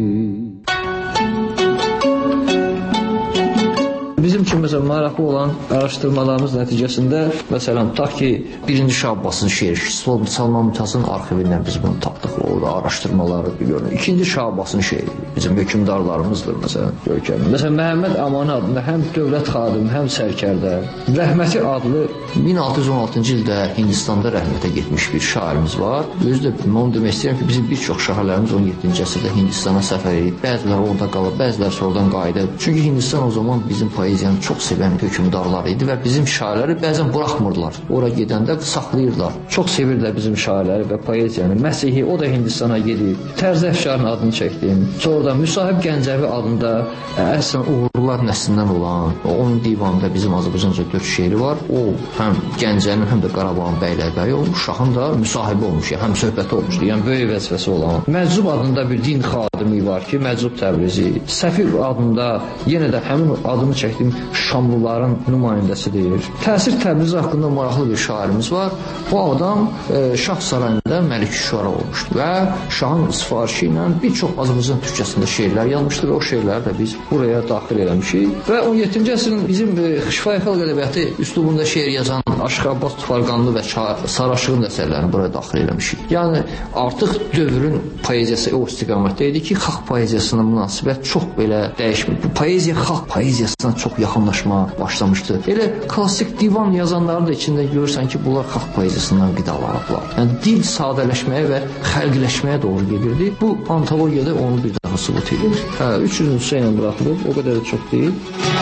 Bizim üçün məsələn maraqlı olan araşdırmalarımız nəticəsində məsələn tutaq ki, birinci Şah Abbasın şeiri Salman Mütasın arxivindən biz bunu tapdıq, orada araşdırmaları görünür. İkinci Şah Abbasın şeiri bizim hökmdarlarımızdır məsələn görkəmi. Məsələn Məhəmməd Əmani adında həm dövlət xadimi, həm sərkərdə Rəhməti adlı min altı yüz on altıncı ildə Hindistanda rəhmətə getmiş bir şairimiz var. Özü də onu demək istəyirəm ki, bizim bir çox şairlərimiz on yeddinci əsrdə Hindistana səfər edib, bəziləri orada qalıb, bəziləri sonradan qayıdıb. Çünki Hindistan o zaman bizim poeziyanı çox sevən hökmdarlar idi və bizim şairləri bəzən buraxmırdılar. Ora gedəndə saxlayırlar. Çox sevirlər bizim şairləri və poeziyanı. Məsihi o da Hindistana gedib. Tərzi Əfşarın adını çəkdim. Sonra Müsahib Gəncəvi adında əslən uğurlular nəslindən olan, onun divanında bizim Azərbaycanca dörd şeiri var. O həm Gəncənin, həm də Qarabağın bəylərbəyi olmuş, şahın da müsahibi olmuş, yəni həm söhbəti olmuşdur. Yəni böyük vəzifəsi olan. Məcub adında bir din xadimi var ki, Məcub Təbrizi. Səfir adında yenə də həmin adını çəkdim Şamlıların nümayəndəsidir. Təsir Təbrizi haqqında maraqlı bir şairimiz var. Bu adam e, Şah sarayında də Məlik Şüara olmuşdu və şahın sifarişi ilə bir çox Azərbaycan türkçəsində şeirlər yazmışdı və o şeirləri də biz buraya daxil eləmişik və on yeddinci əsrin bizim şifahi xalq ədəbiyyatı üslubunda şeir yazan Aşıq Abbas Tufarqanlı və Saraşığın əsərlərini buraya daxil eləmişik. Yəni artıq dövrün poeziyası o istiqamətdə idi ki, xalq poeziyasına münasibət çox belə dəyişmir. Bu poeziya xalq poeziyasına çox yaxınlaşmağa başlamışdı. Elə klassik divan yazanların da içində görürsən ki, bunlar xalq poeziyasından qidalanıblar. Yəni dil sadələşməyə və xəlqiləşməyə doğru gedirdi. Bu antologiyada onu bir daha sübut edir. Hə, üç yüz nüsxə ilə buraxılıb, o qədər də çox deyil.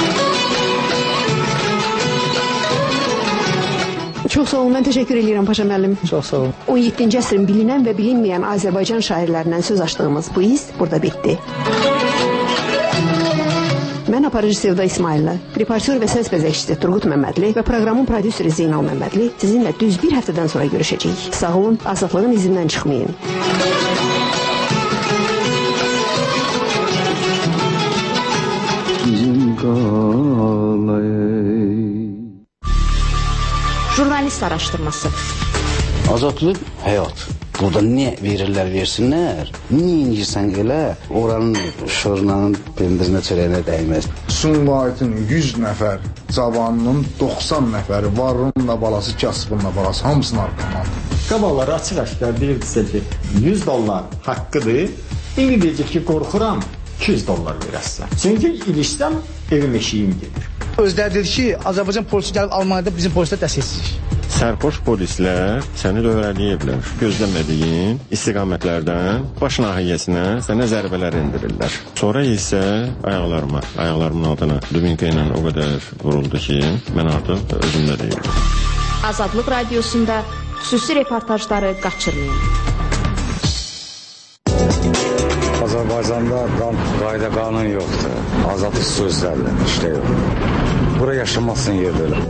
Çox sağ olun, mən təşəkkür edirəm Paşa müəllim. Çox sağ olun. on yeddinci əsrin bilinən və bilinməyən Azərbaycan şairlərindən söz açdığımız bu iz burada bitdi. Mən aparıcı Sevda İsmaillə, reportyor və səs bəzəkçisi Turqut Məmmədli və proqramın prodüseri Zeynal Məmmədli sizinlə düz bir həftədən sonra görüşəcəyik. Sağ olun, azadlığın izindən çıxmayın. Bizim qalayı Jurnalist araşdırması. Azadlıq həyat. Burada niyə verirlər, versinlər? Niyə incirsən elə? Oranın şorunanın pendirinə çörəyinə dəyməz. Sumqayıtın yüz nəfər cavanının doxsan nəfəri varınla balası, kasıbınla balası hamısını arqamandır. Qabalları açıq-aşkar deyirdisə ki, yüz dollar haqqıdır. İndi deyəcək ki, qorxuram, iki yüz dollar verəsən. Çünki ilişsəm evim eşiyim gedir. Özləri dedi ki, Azərbaycan polisi gəlib Almaniyada bizim polislər dəstəksizlik. Sərxoş polislər səni dövrələyiblər. Gözləmədiyin istiqamətlərdən baş nahiyəsinə sənə zərbələr endirirlər. Sonra isə ayaqlarıma, ayaqlarımın altına dubinka ilə o qədər vuruldu ki, mən artıq özümdə deyildim. Azadlıq radiosunda xüsusi reportajları qaçırmayın. Azərbaycanda qayda qanun yoxdur. Azadlıq sözlərlə işlə yox. Bura yaşamazsın yerdə elə.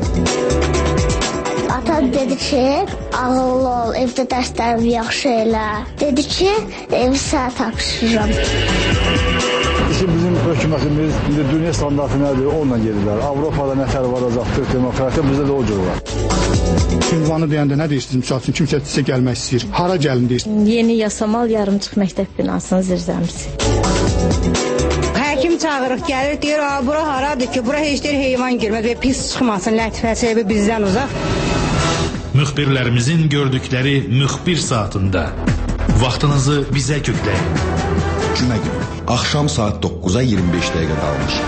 Ata dedi ki, ağıllı ol, evdə dərslərimi yaxşı elə. Dedi ki, evi sənə tapşırıram. Bizim hökumətimiz indi dünya standartı nədir, onunla gedirlər. Avropada nətər var azadlıq, demokratiya, bizdə də o cür var. Ünvanı deyəndə nə deyirsiniz? Misal üçün, kimsə sizə gəlmək istəyir. Hara gəlin deyirsiniz? Yeni Yasamal yarımçıq məktəb binasının zirzəmisi. Həkim çağırıq, gəlir, deyir, bura haradır ki, bura heç deyir heyvan girməz və pis çıxmasın, lətifəsi evi bizdən uzaq. Müxbirlərimizin gördükləri müxbir saatında vaxtınızı bizə kökləyin. Cümə günü, axşam saat doqquza iyirmi beş dəqiqə qalmış.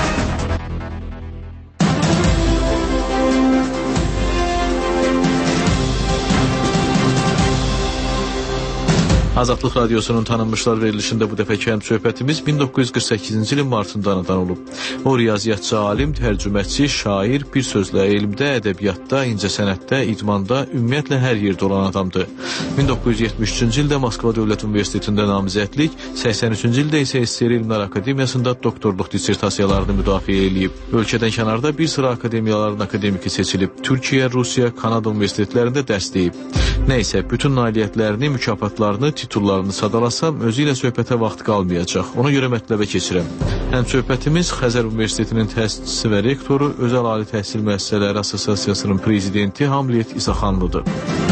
Azadlıq Radiosunun tanınmışlar verilişində bu dəfəki həm söhbətimiz min doqquz yüz qırx səkkizinci ilin martında anadan olub. O riyaziyyatçı alim, tərcüməçi, şair, bir sözlə elmdə, ədəbiyyatda, incəsənətdə, idmanda, ümumiyyətlə hər yerdə olan adamdır. min doqquz yüz yetmiş üçüncü ildə Moskva Dövlət Universitetində namizədlik, səksən üçüncü ildə isə S S R İlmlər Akademiyasında doktorluq dissertasiyalarını müdafiə edib. Ölkədən kənarda bir sıra akademiyaların akademiki seçilib. Türkiyə, Rusiya, Kanada universitetlərində dərs deyib. Nəysə, bütün nailiyyətlərini, mükafatlarını, titullarını sadalasam, özü ilə söhbətə vaxt qalmayacaq. Ona görə mətləbə keçirəm. Həm söhbətimiz Xəzər Universitetinin təsisçisi və rektoru, Özəl Ali Təhsil Müəssisələri Assosiasiyasının prezidenti Hamlet İsaxanlıdır.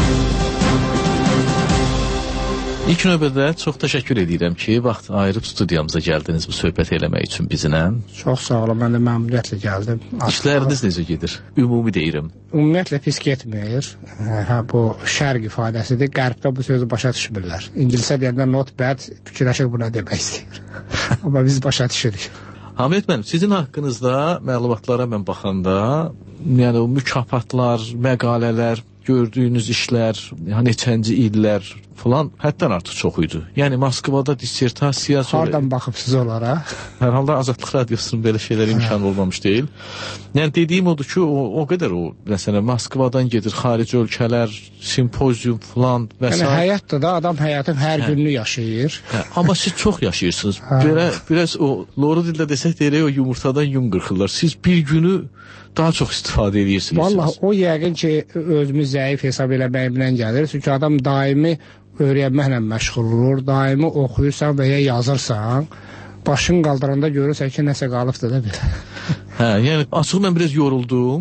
İlk növbədə çox təşəkkür edirəm ki, vaxt ayırıb studiyamıza gəldiniz bu söhbət eləmək üçün bizimlə. Çox sağ olun, mən də məmnuniyyətlə gəldim. İşləriniz necə gedir? Ümumi deyirəm. Ümumiyyətlə pis getmir. Hə, bu şərq ifadəsidir. Qərbdə bu sözü başa düşmürlər. İngilizcə deyəndə not bad, fikirləşir bu nə demək istəyir. Amma biz başa düşürük. Hamlet müəllim, sizin haqqınızda məlumatlara mən baxanda, yəni o mükafatlar, məqalələr, gördüyünüz işlər, neçənci illər falan həddən artıq çox idi. Yəni Moskvada dissertasiya sonra... Hardan baxıbsınız onlara? Hər halda Azadlıq Radiosunun belə şeylər imkanı olmamış deyil. Yəni dediyim odur ki, o, o qədər o, məsələn, Moskvadan gedir, xarici ölkələr, simpozium falan və s. Yəni həyatda da adam həyatın hər hə. gününü yaşayır. Hə. Amma siz çox yaşayırsınız. Hə. Belə, biraz o, loru dildə desək deyirək, o yumurtadan yum qırxırlar. Siz bir günü daha çox istifadə edirsiniz. Vallahi o yəqin ki, özümüz zəif hesab eləməyimlə gəlir. Çünki adam daimi öyrənməklə məşğul olur, daimi oxuyursan və ya yazırsan, başın qaldıranda görürsən ki, nəsə qalıbdır da belə. Hə, yəni açıq mən biraz yoruldum.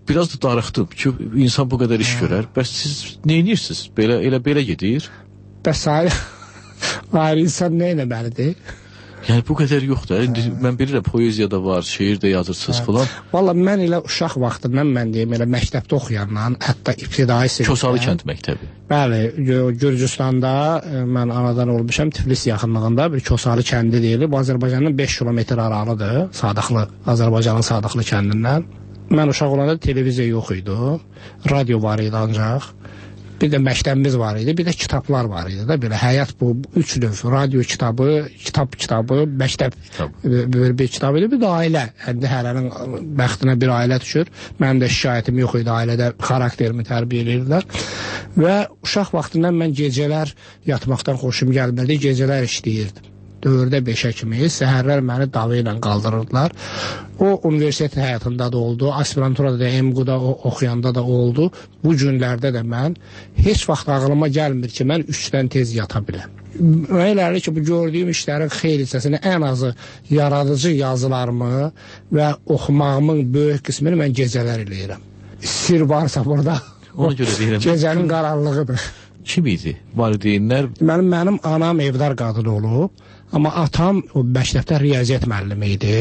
biraz da darıxdım ki, insan bu qədər iş görər. Bəs siz nə edirsiniz? Belə, elə belə gedir? Bəs ayrı, ayrı insan nə eləməlidir? Yəni bu qədər yox da. İndi mən bilirəm poeziyada var, şeir də yazırsınız falan. Valla mən elə uşaq vaxtından mən deyim elə məktəbdə oxuyandan, hətta ibtidai sinifdə. Kosalı kənd məktəbi. Bəli, Gürcüstanda mən anadan olmuşam, Tiflis yaxınlığında bir Kosalı kəndi deyilir. Bu Azərbaycandan beş kilometr aralıdır, Sadıqlı, Azərbaycanın Sadıqlı kəndindən. Mən uşaq olanda televiziya yox idi, radio var idi ancaq. Bir də məktəbimiz var idi, bir də kitablar var idi da, belə həyat bu üç növ, radio kitabı, kitab kitabı, məktəb bir, bir kitab idi, bir də ailə. Həndə hərənin bəxtinə bir ailə düşür. Mənim də şikayətim yox idi, ailədə xarakterimi tərbiyə edirlər. Və uşaq vaxtından mən gecələr yatmaqdan xoşum gəlmirdi, gecələr işləyirdim. dördə beşə kimi, səhərlər məni dalı ilə qaldırırdılar. O, universitet həyatında da oldu, aspiranturada da, M Q U-da oxuyanda da oldu. Bu günlərdə də mən heç vaxt ağlıma gəlmir ki, mən üçdən tez yata biləm. Eləli ki, bu gördüyüm işlərin xeyli hissəsini, ən azı yaradıcı yazılarımı və oxumağımın böyük qismini mən gecələr eləyirəm. Sir varsa burada, ona görə deyirəm. Gecənin qaranlığıdır. Kim idi? Valideynlər? Mənim, mənim anam evdar qadın olub, amma atam o məktəbdə riyaziyyat müəllimi idi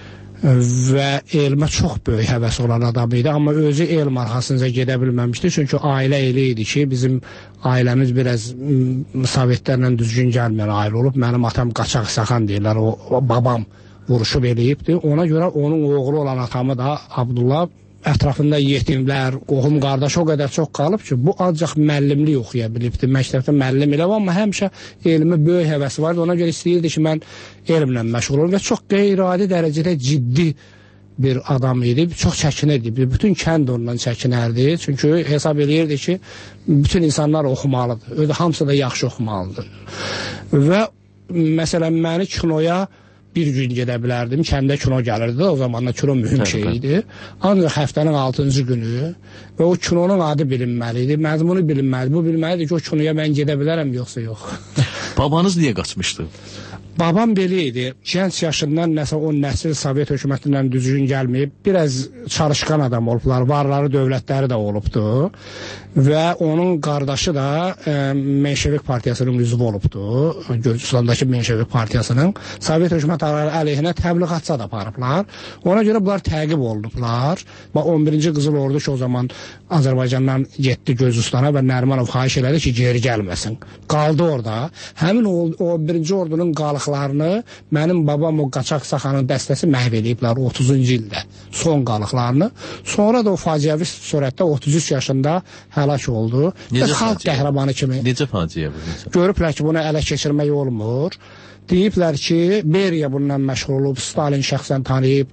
və elmə çox böyük həvəs olan adam idi, amma özü elm arxasınca gedə bilməmişdi, çünki ailə elə idi ki, bizim ailəmiz biraz sovetlərlə düzgün gəlməyən ailə olub, mənim atam qaçaq saxan deyirlər, o, o babam vuruşub eləyibdi, ona görə onun oğlu olan atamı da Abdullah ətrafında yetimlər, qohum, qardaş o qədər çox qalıb ki, bu ancaq müəllimlik oxuya bilibdi, məktəbdə müəllim elə, amma həmişə elmi böyük həvəsi vardı, ona görə istəyirdi ki, mən elmlə məşğul olum və çox qeyri-adi dərəcədə ciddi bir adam idi, çox çəkinirdi, bütün kənd ondan çəkinərdi, çünki hesab eləyirdi ki, bütün insanlar oxumalıdır, hamısı da yaxşı oxumalıdır. Və məsələn, məni kinoya bir gün gedə bilərdim, kəndə kino gəlirdi, o zaman da kino mühüm şey idi. Ancaq həftənin altıncı günü və o kinonun adı bilinməli idi, məzmunu bilinməli, bu bilməlidir ki, o kinoya mən gedə bilərəm, yoxsa yox. Babanız niyə qaçmışdı? Babam belə idi, gənc yaşından nəsə o nəsil Sovet hökumətindən düzgün gəlməyib, biraz çalışqan adam olublar, varları, dövlətləri də olubdu və onun qardaşı da e, Menşevik partiyasının üzvü olubdu, Gürcüstandakı Menşevik partiyasının Sovet hökuməti əleyhinə təbliğatça da aparıblar, ona görə bunlar təqib olunublar. on birinci Qızıl Ordu ki, o zaman Azərbaycandan getdi Gürcüstana və Nərimanov xahiş elədi ki, geri gəlməsin. Qaldı orada. Həmin o on birinci Ordunun qalıqlarını mənim babam o qaçaq saxanın dəstəsi məhv ediblər otuzuncu ildə, son qalıqlarını. Sonra da o faciəvi sürətdə otuz üç yaşında həlak oldu. Necə xalq qəhrəmanı kimi. Necə faciə bu? Görüblər ki, bunu ələ keçirmək olmur. Deyiblər ki, Beriya bundan məşğul olub, Stalin şəxsən tanıyıb,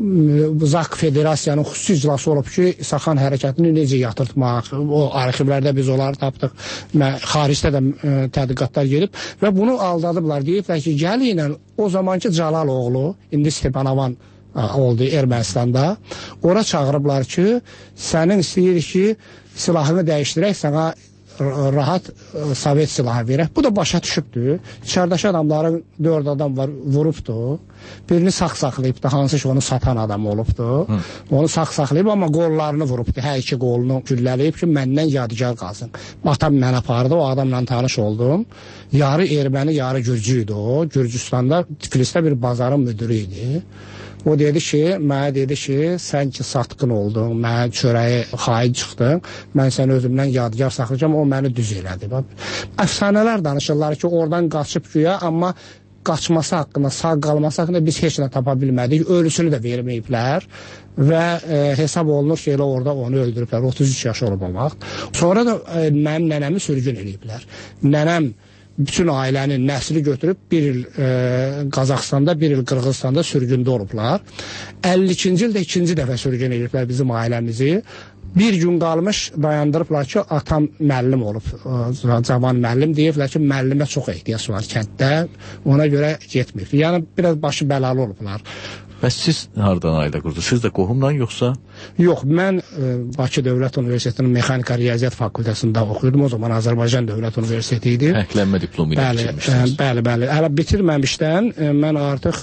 Zak Federasiyanın xüsusi iclası olub ki, Saxan hərəkətini necə yatırtmaq, o arxivlərdə biz onları tapdıq, xaricdə də ə, tədqiqatlar gedib və bunu aldadıblar. Deyiblər ki, gəli ilə o zamanki Calal oğlu, indi Stepanavan ə, oldu Ermənistanda, ora çağırıblar ki, sənin istəyir ki, silahını dəyişdirək, sənə rahat ə, Sovet silahı verək. Bu da başa düşübdür. İçərdəki adamların dörd adam var, vurubdu. Birini sağ saxlayıbdı, hansı ki onu satan adam olubdu. Hı. Onu sağ saxlayıb, amma qollarını vurubdu. Hər iki qolunu güllələyib ki, məndən yadigar qalsın. Atam mən apardı, o adamla tanış oldum. Yarı erməni, yarı gürcü idi o. Gürcüstanda, Tiflisdə bir bazarın müdürü idi. O dedi ki, mənə dedi ki, sən ki satqın oldun, mənə çörəyi xain çıxdın, mən səni özümdən yadigar saxlayacağım, o məni düz elədi. Əfsanələr danışırlar ki, oradan qaçıb güya, amma qaçması haqqında, sağ qalması haqqında biz heç nə tapa bilmədik, ölüsünü də verməyiblər və e, hesab olunur ki, elə orada onu öldürüblər, otuz üç yaşı olub o vaxt. Sonra da e, mənim nənəmi sürgün eləyiblər. Nənəm bütün ailənin nəsli götürüb bir il e, Qazaxstanda, bir il Qırğızstanda sürgündə olublar. əlli ikinci ildə ikinci dəfə sürgün ediblər bizim ailəmizi. Bir gün qalmış dayandırıblar ki, atam müəllim olub, e, cavan müəllim deyiblər ki, müəllimə çox ehtiyac var kənddə, ona görə getməyib. Yəni, biraz başı bəlalı olublar. Bəs siz hardan ailə qurdunuz? Siz də qohumla yoxsa? Yox, mən e, Bakı Dövlət Universitetinin Mexanika Riyaziyyat Fakültəsində oxuyordum. O zaman Azərbaycan Dövlət Universiteti idi. Həqlənmə diplomu ilə bitirmişsiniz. Bəli, bəli, bəli. Hələ bitirməmişdən e, mən artıq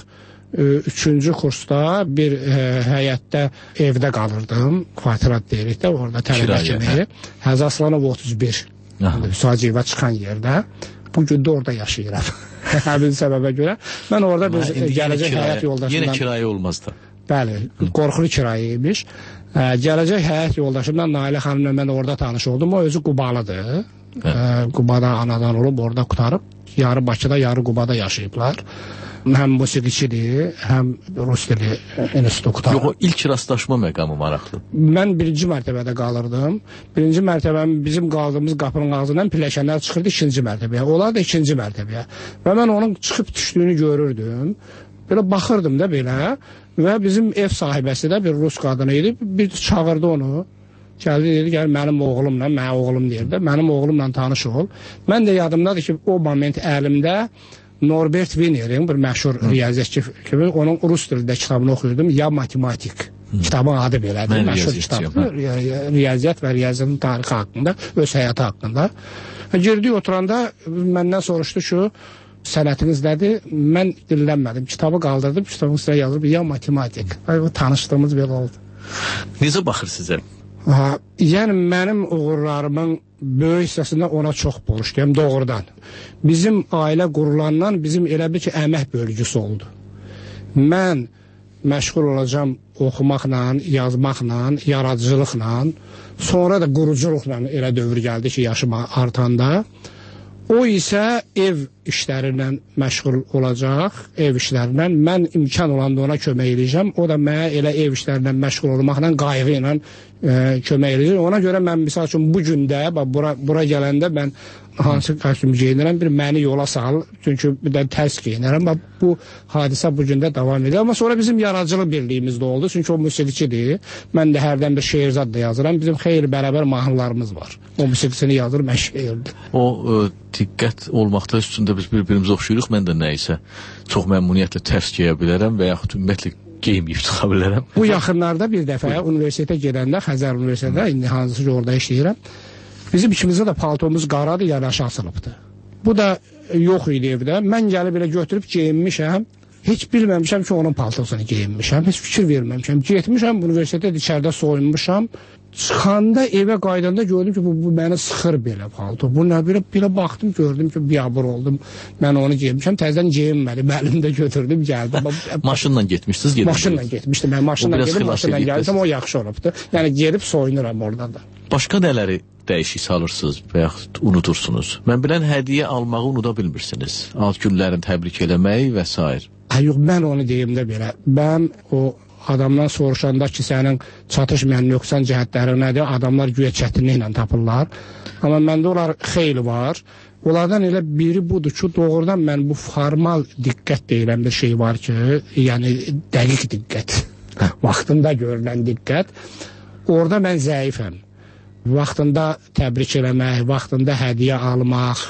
üçüncü kursda bir e, həyətdə evdə qalırdım. Kvartirat deyirik də, orada tələbə kimi. Həzə Aslanov otuz bir Saciyevə çıxan yerdə. Bu gün də orada yaşayıram. Həmin səbəbə görə. Mən orada biz gələcək həyat yoldaşımdan... Yenə kirayə olmaz da. Bəli, qorxulu kirayə imiş. Ə, gələcək həyat yoldaşımdan Nailə xanımla mən orada tanış oldum. O özü Qubalıdır. Ə, Qubada anadan olub, orada qutarıb. Yarı Bakıda, yarı Qubada yaşayıblar. Həm musiqiçidir, həm rus dili institutu qutarıb. Yox, o ilk rastlaşma məqamı maraqlı. Mən birinci mərtəbədə qalırdım. Birinci mərtəbəm bizim qaldığımız qapının ağzından pilləkənlər çıxırdı ikinci mərtəbəyə. Onlar da ikinci mərtəbəyə. Və mən onun çıxıb düşdüyünü görürdüm. Belə baxırdım da belə. Və bizim ev sahibəsi də bir rus qadını idi. Bir çağırdı onu. Gəldi dedi, gəl mənim oğlumla, mənim oğlum deyirdi, mənim oğlumla tanış ol. Mən də yadımdadır ki, o moment əlimdə Norbert Wiener'in bir məşhur riyaziyyatçı kimi, onun rus dilində kitabını oxuyordum, Ya Matematik. Kitabın adı belədir, məşhur kitabdır. Riyaziyyat və riyaziyyatın tarixi haqqında, öz həyatı haqqında. Girdik oturanda məndən soruşdu ki, sənətiniz nədir? Mən dinlənmədim, kitabı qaldırdım, kitabın üstünə yazılıb, Ya Matematik. Tanışdığımız belə oldu. Necə baxır sizə? Ha, yəni mənim uğurlarımın böyük hissəsində ona çox borçluyam doğrudan. Bizim ailə qurulandan bizim elə bir ki, əmək bölgüsü oldu. Mən məşğul olacağam oxumaqla, yazmaqla, yaradıcılıqla, sonra da quruculuqla elə dövr gəldi ki, yaşım artanda. O isə ev işlərindən məşğul olacaq, ev işlərindən. Mən imkan olanda ona kömək edəcəm. O da mənə elə ev işlərindən məşğul olmaqla, qayğı ilə e, kömək edəcək. Ona görə mən, misal üçün, bu gündə, bura, bura gələndə mən hansı kostyum geyinirəm, bir məni yola sal, çünki bir də tərs geyinirəm. Bu hadisə bu gündə davam edir. Amma sonra bizim yaradıcılıq birliyimiz də oldu, çünki o musiqiçidir. Mən də hərdən bir şeirzad da yazıram. Bizim xeyli bərabər mahnılarımız var. O musiqisini yazır, mən şeirdir. O ə, diqqət olmaqda üstündə biz bir-birimizə oxşuyuruq. Mən də nəyisə çox məmnuniyyətlə tərs geyə bilərəm və yaxud ümumiyyətlə geyimləyib çıxa bilərəm. Bu yaxınlarda bir dəfə universitetə gedəndə, Xəzər Universitetində, indi hansı ki orada işləyirəm, bizim ikimizdə də paltomuz qaradır, yanaşı asılıbdır. Bu da yox idi evdə. Mən gəlib elə götürüb geyinmişəm. Heç bilməmişəm ki, onun paltosunu geyinmişəm. Heç fikir verməmişəm. Getmişəm, universitetdə içəridə soyunmuşam. Çıxanda evə qaydanda gördüm ki, bu, bu məni sıxır belə palto. Bu nə belə, belə baxdım, gördüm ki, biyabır oldum. Mən onu geyinmişəm. Təzədən geyinmədim. Əlimdə götürdüm, gəldim. Maşınla getmişsiniz, gedib. Maşınla getmişdim. Mən maşınla gedib, maşınla gəldim. O yaxşı olubdu. Yəni gedib soyunuram orada da. Başqa nələri dəyişik salırsınız və yaxud unutursunuz? Mən bilən hədiyyə almağı unuda bilmirsiniz. Alt günlərini təbrik eləməyi və s. Hə, yox, mən onu deyim də belə. Mən o adamdan soruşanda ki, sənin çatışmayan nöqsan cəhətləri nədir? Adamlar güya çətinliklə tapırlar. Amma məndə onlar xeyli var. Onlardan elə biri budur ki, doğrudan mən bu formal diqqət deyilən bir şey var ki, yəni dəqiq diqqət, vaxtında görülən diqqət. Orada mən zəifəm. Vaxtında təbrik eləmək, vaxtında hədiyyə almaq,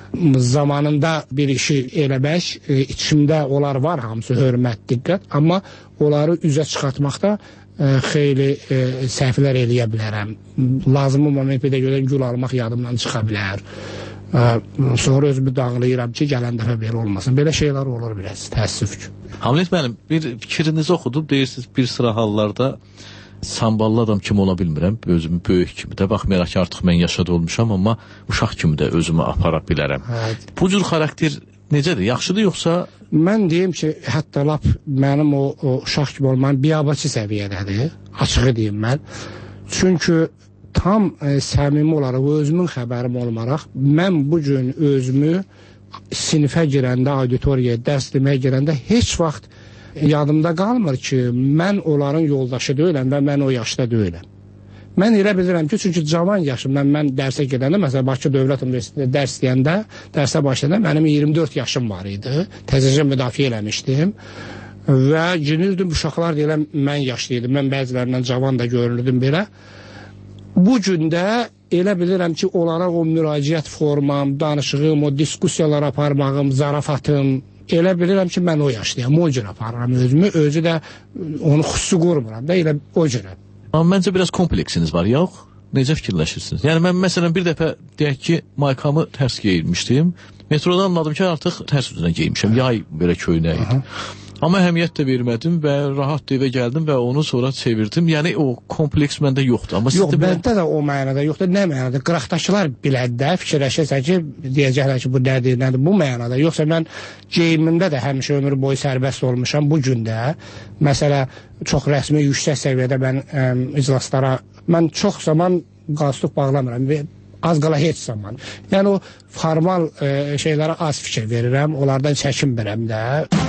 zamanında bir işi eləmək, e, içimdə onlar var, hamısı hörmət, diqqət, amma onları üzə çıxartmaqda e, xeyli e, səhvlər eləyə bilərəm. Lazımı momentdə görə gül almaq yadımdan çıxa bilər. E, sonra özümü dağlayıram ki, gələn dəfə belə olmasın. Belə şeylər olur biraz, təəssüf ki. Hamlet müəllim, bir fikrinizi oxudum, deyirsiniz bir sıra hallarda samballı adam kimi ola bilmirəm, özümü böyük kimi də, baxmayaraq ki, artıq mən yaşada olmuşam, amma uşaq kimi də özümü apara bilərəm. Evet. Bu cür xarakter necədir, yaxşıdır yoxsa? Mən deyim ki, hətta lap mənim o, o uşaq kimi olmam biabacı səviyyədədir, açığı deyim mən. Çünki tam e, səmimi olaraq, özümün xəbərim olmaraq, mən bu gün özümü sinifə girəndə, auditoriyaya dərs deməyə girəndə heç vaxt yadımda qalmır ki, mən onların yoldaşı deyiləm və mən o yaşda deyiləm. Mən elə bilirəm ki, çünki cavan yaşımdan mən dərsə gedəndə, məsələn, Bakı Dövlət Universitetində dərs deyəndə, dərsə başlayanda mənim iyirmi dörd yaşım var idi. Təzəcə müdafiə eləmişdim və günürdüm, uşaqlar deyiləm, mən yaşlıydım, mən bəzilərindən cavan da görünürdüm belə. Bu gündə elə bilirəm ki, onlara o müraciət formam, danışığım, o diskusiyalar aparmağım, zarafatım, elə bilirəm ki, mən o yaşlıyam, o cür aparıram özümü, özü də onu xüsusi qurmuram da, elə o cürə. Amma məncə biraz kompleksiniz var, yox? Necə fikirləşirsiniz? Yəni, mən məsələn bir dəfə deyək ki, maykamı tərs geyinmişdim, metrodan anladım ki, artıq tərs üzrə geyinmişəm, yay belə köynək idi. Amma əhəmiyyət də vermədim və rahat evə gəldim və onu sonra çevirdim. Yəni o kompleks məndə yoxdur. Amma yox, məndə də o mənada yoxdur. Nə mənada? Qıraqdakılar biləndə fikirləşəsə ki, deyəcəklər ki, bu nədir, nədir? Bu mənada. Yoxsa mən geyimimdə də həmişə ömür boyu sərbəst olmuşam. Bu gün də məsələ çox rəsmi, yüksək səviyyədə mən ə, iclaslara, mən çox zaman qalstuk bağlamıram. Az qala heç zaman. Yəni o formal ə, şeylərə az fikir verirəm, onlardan çəkinmirəm də.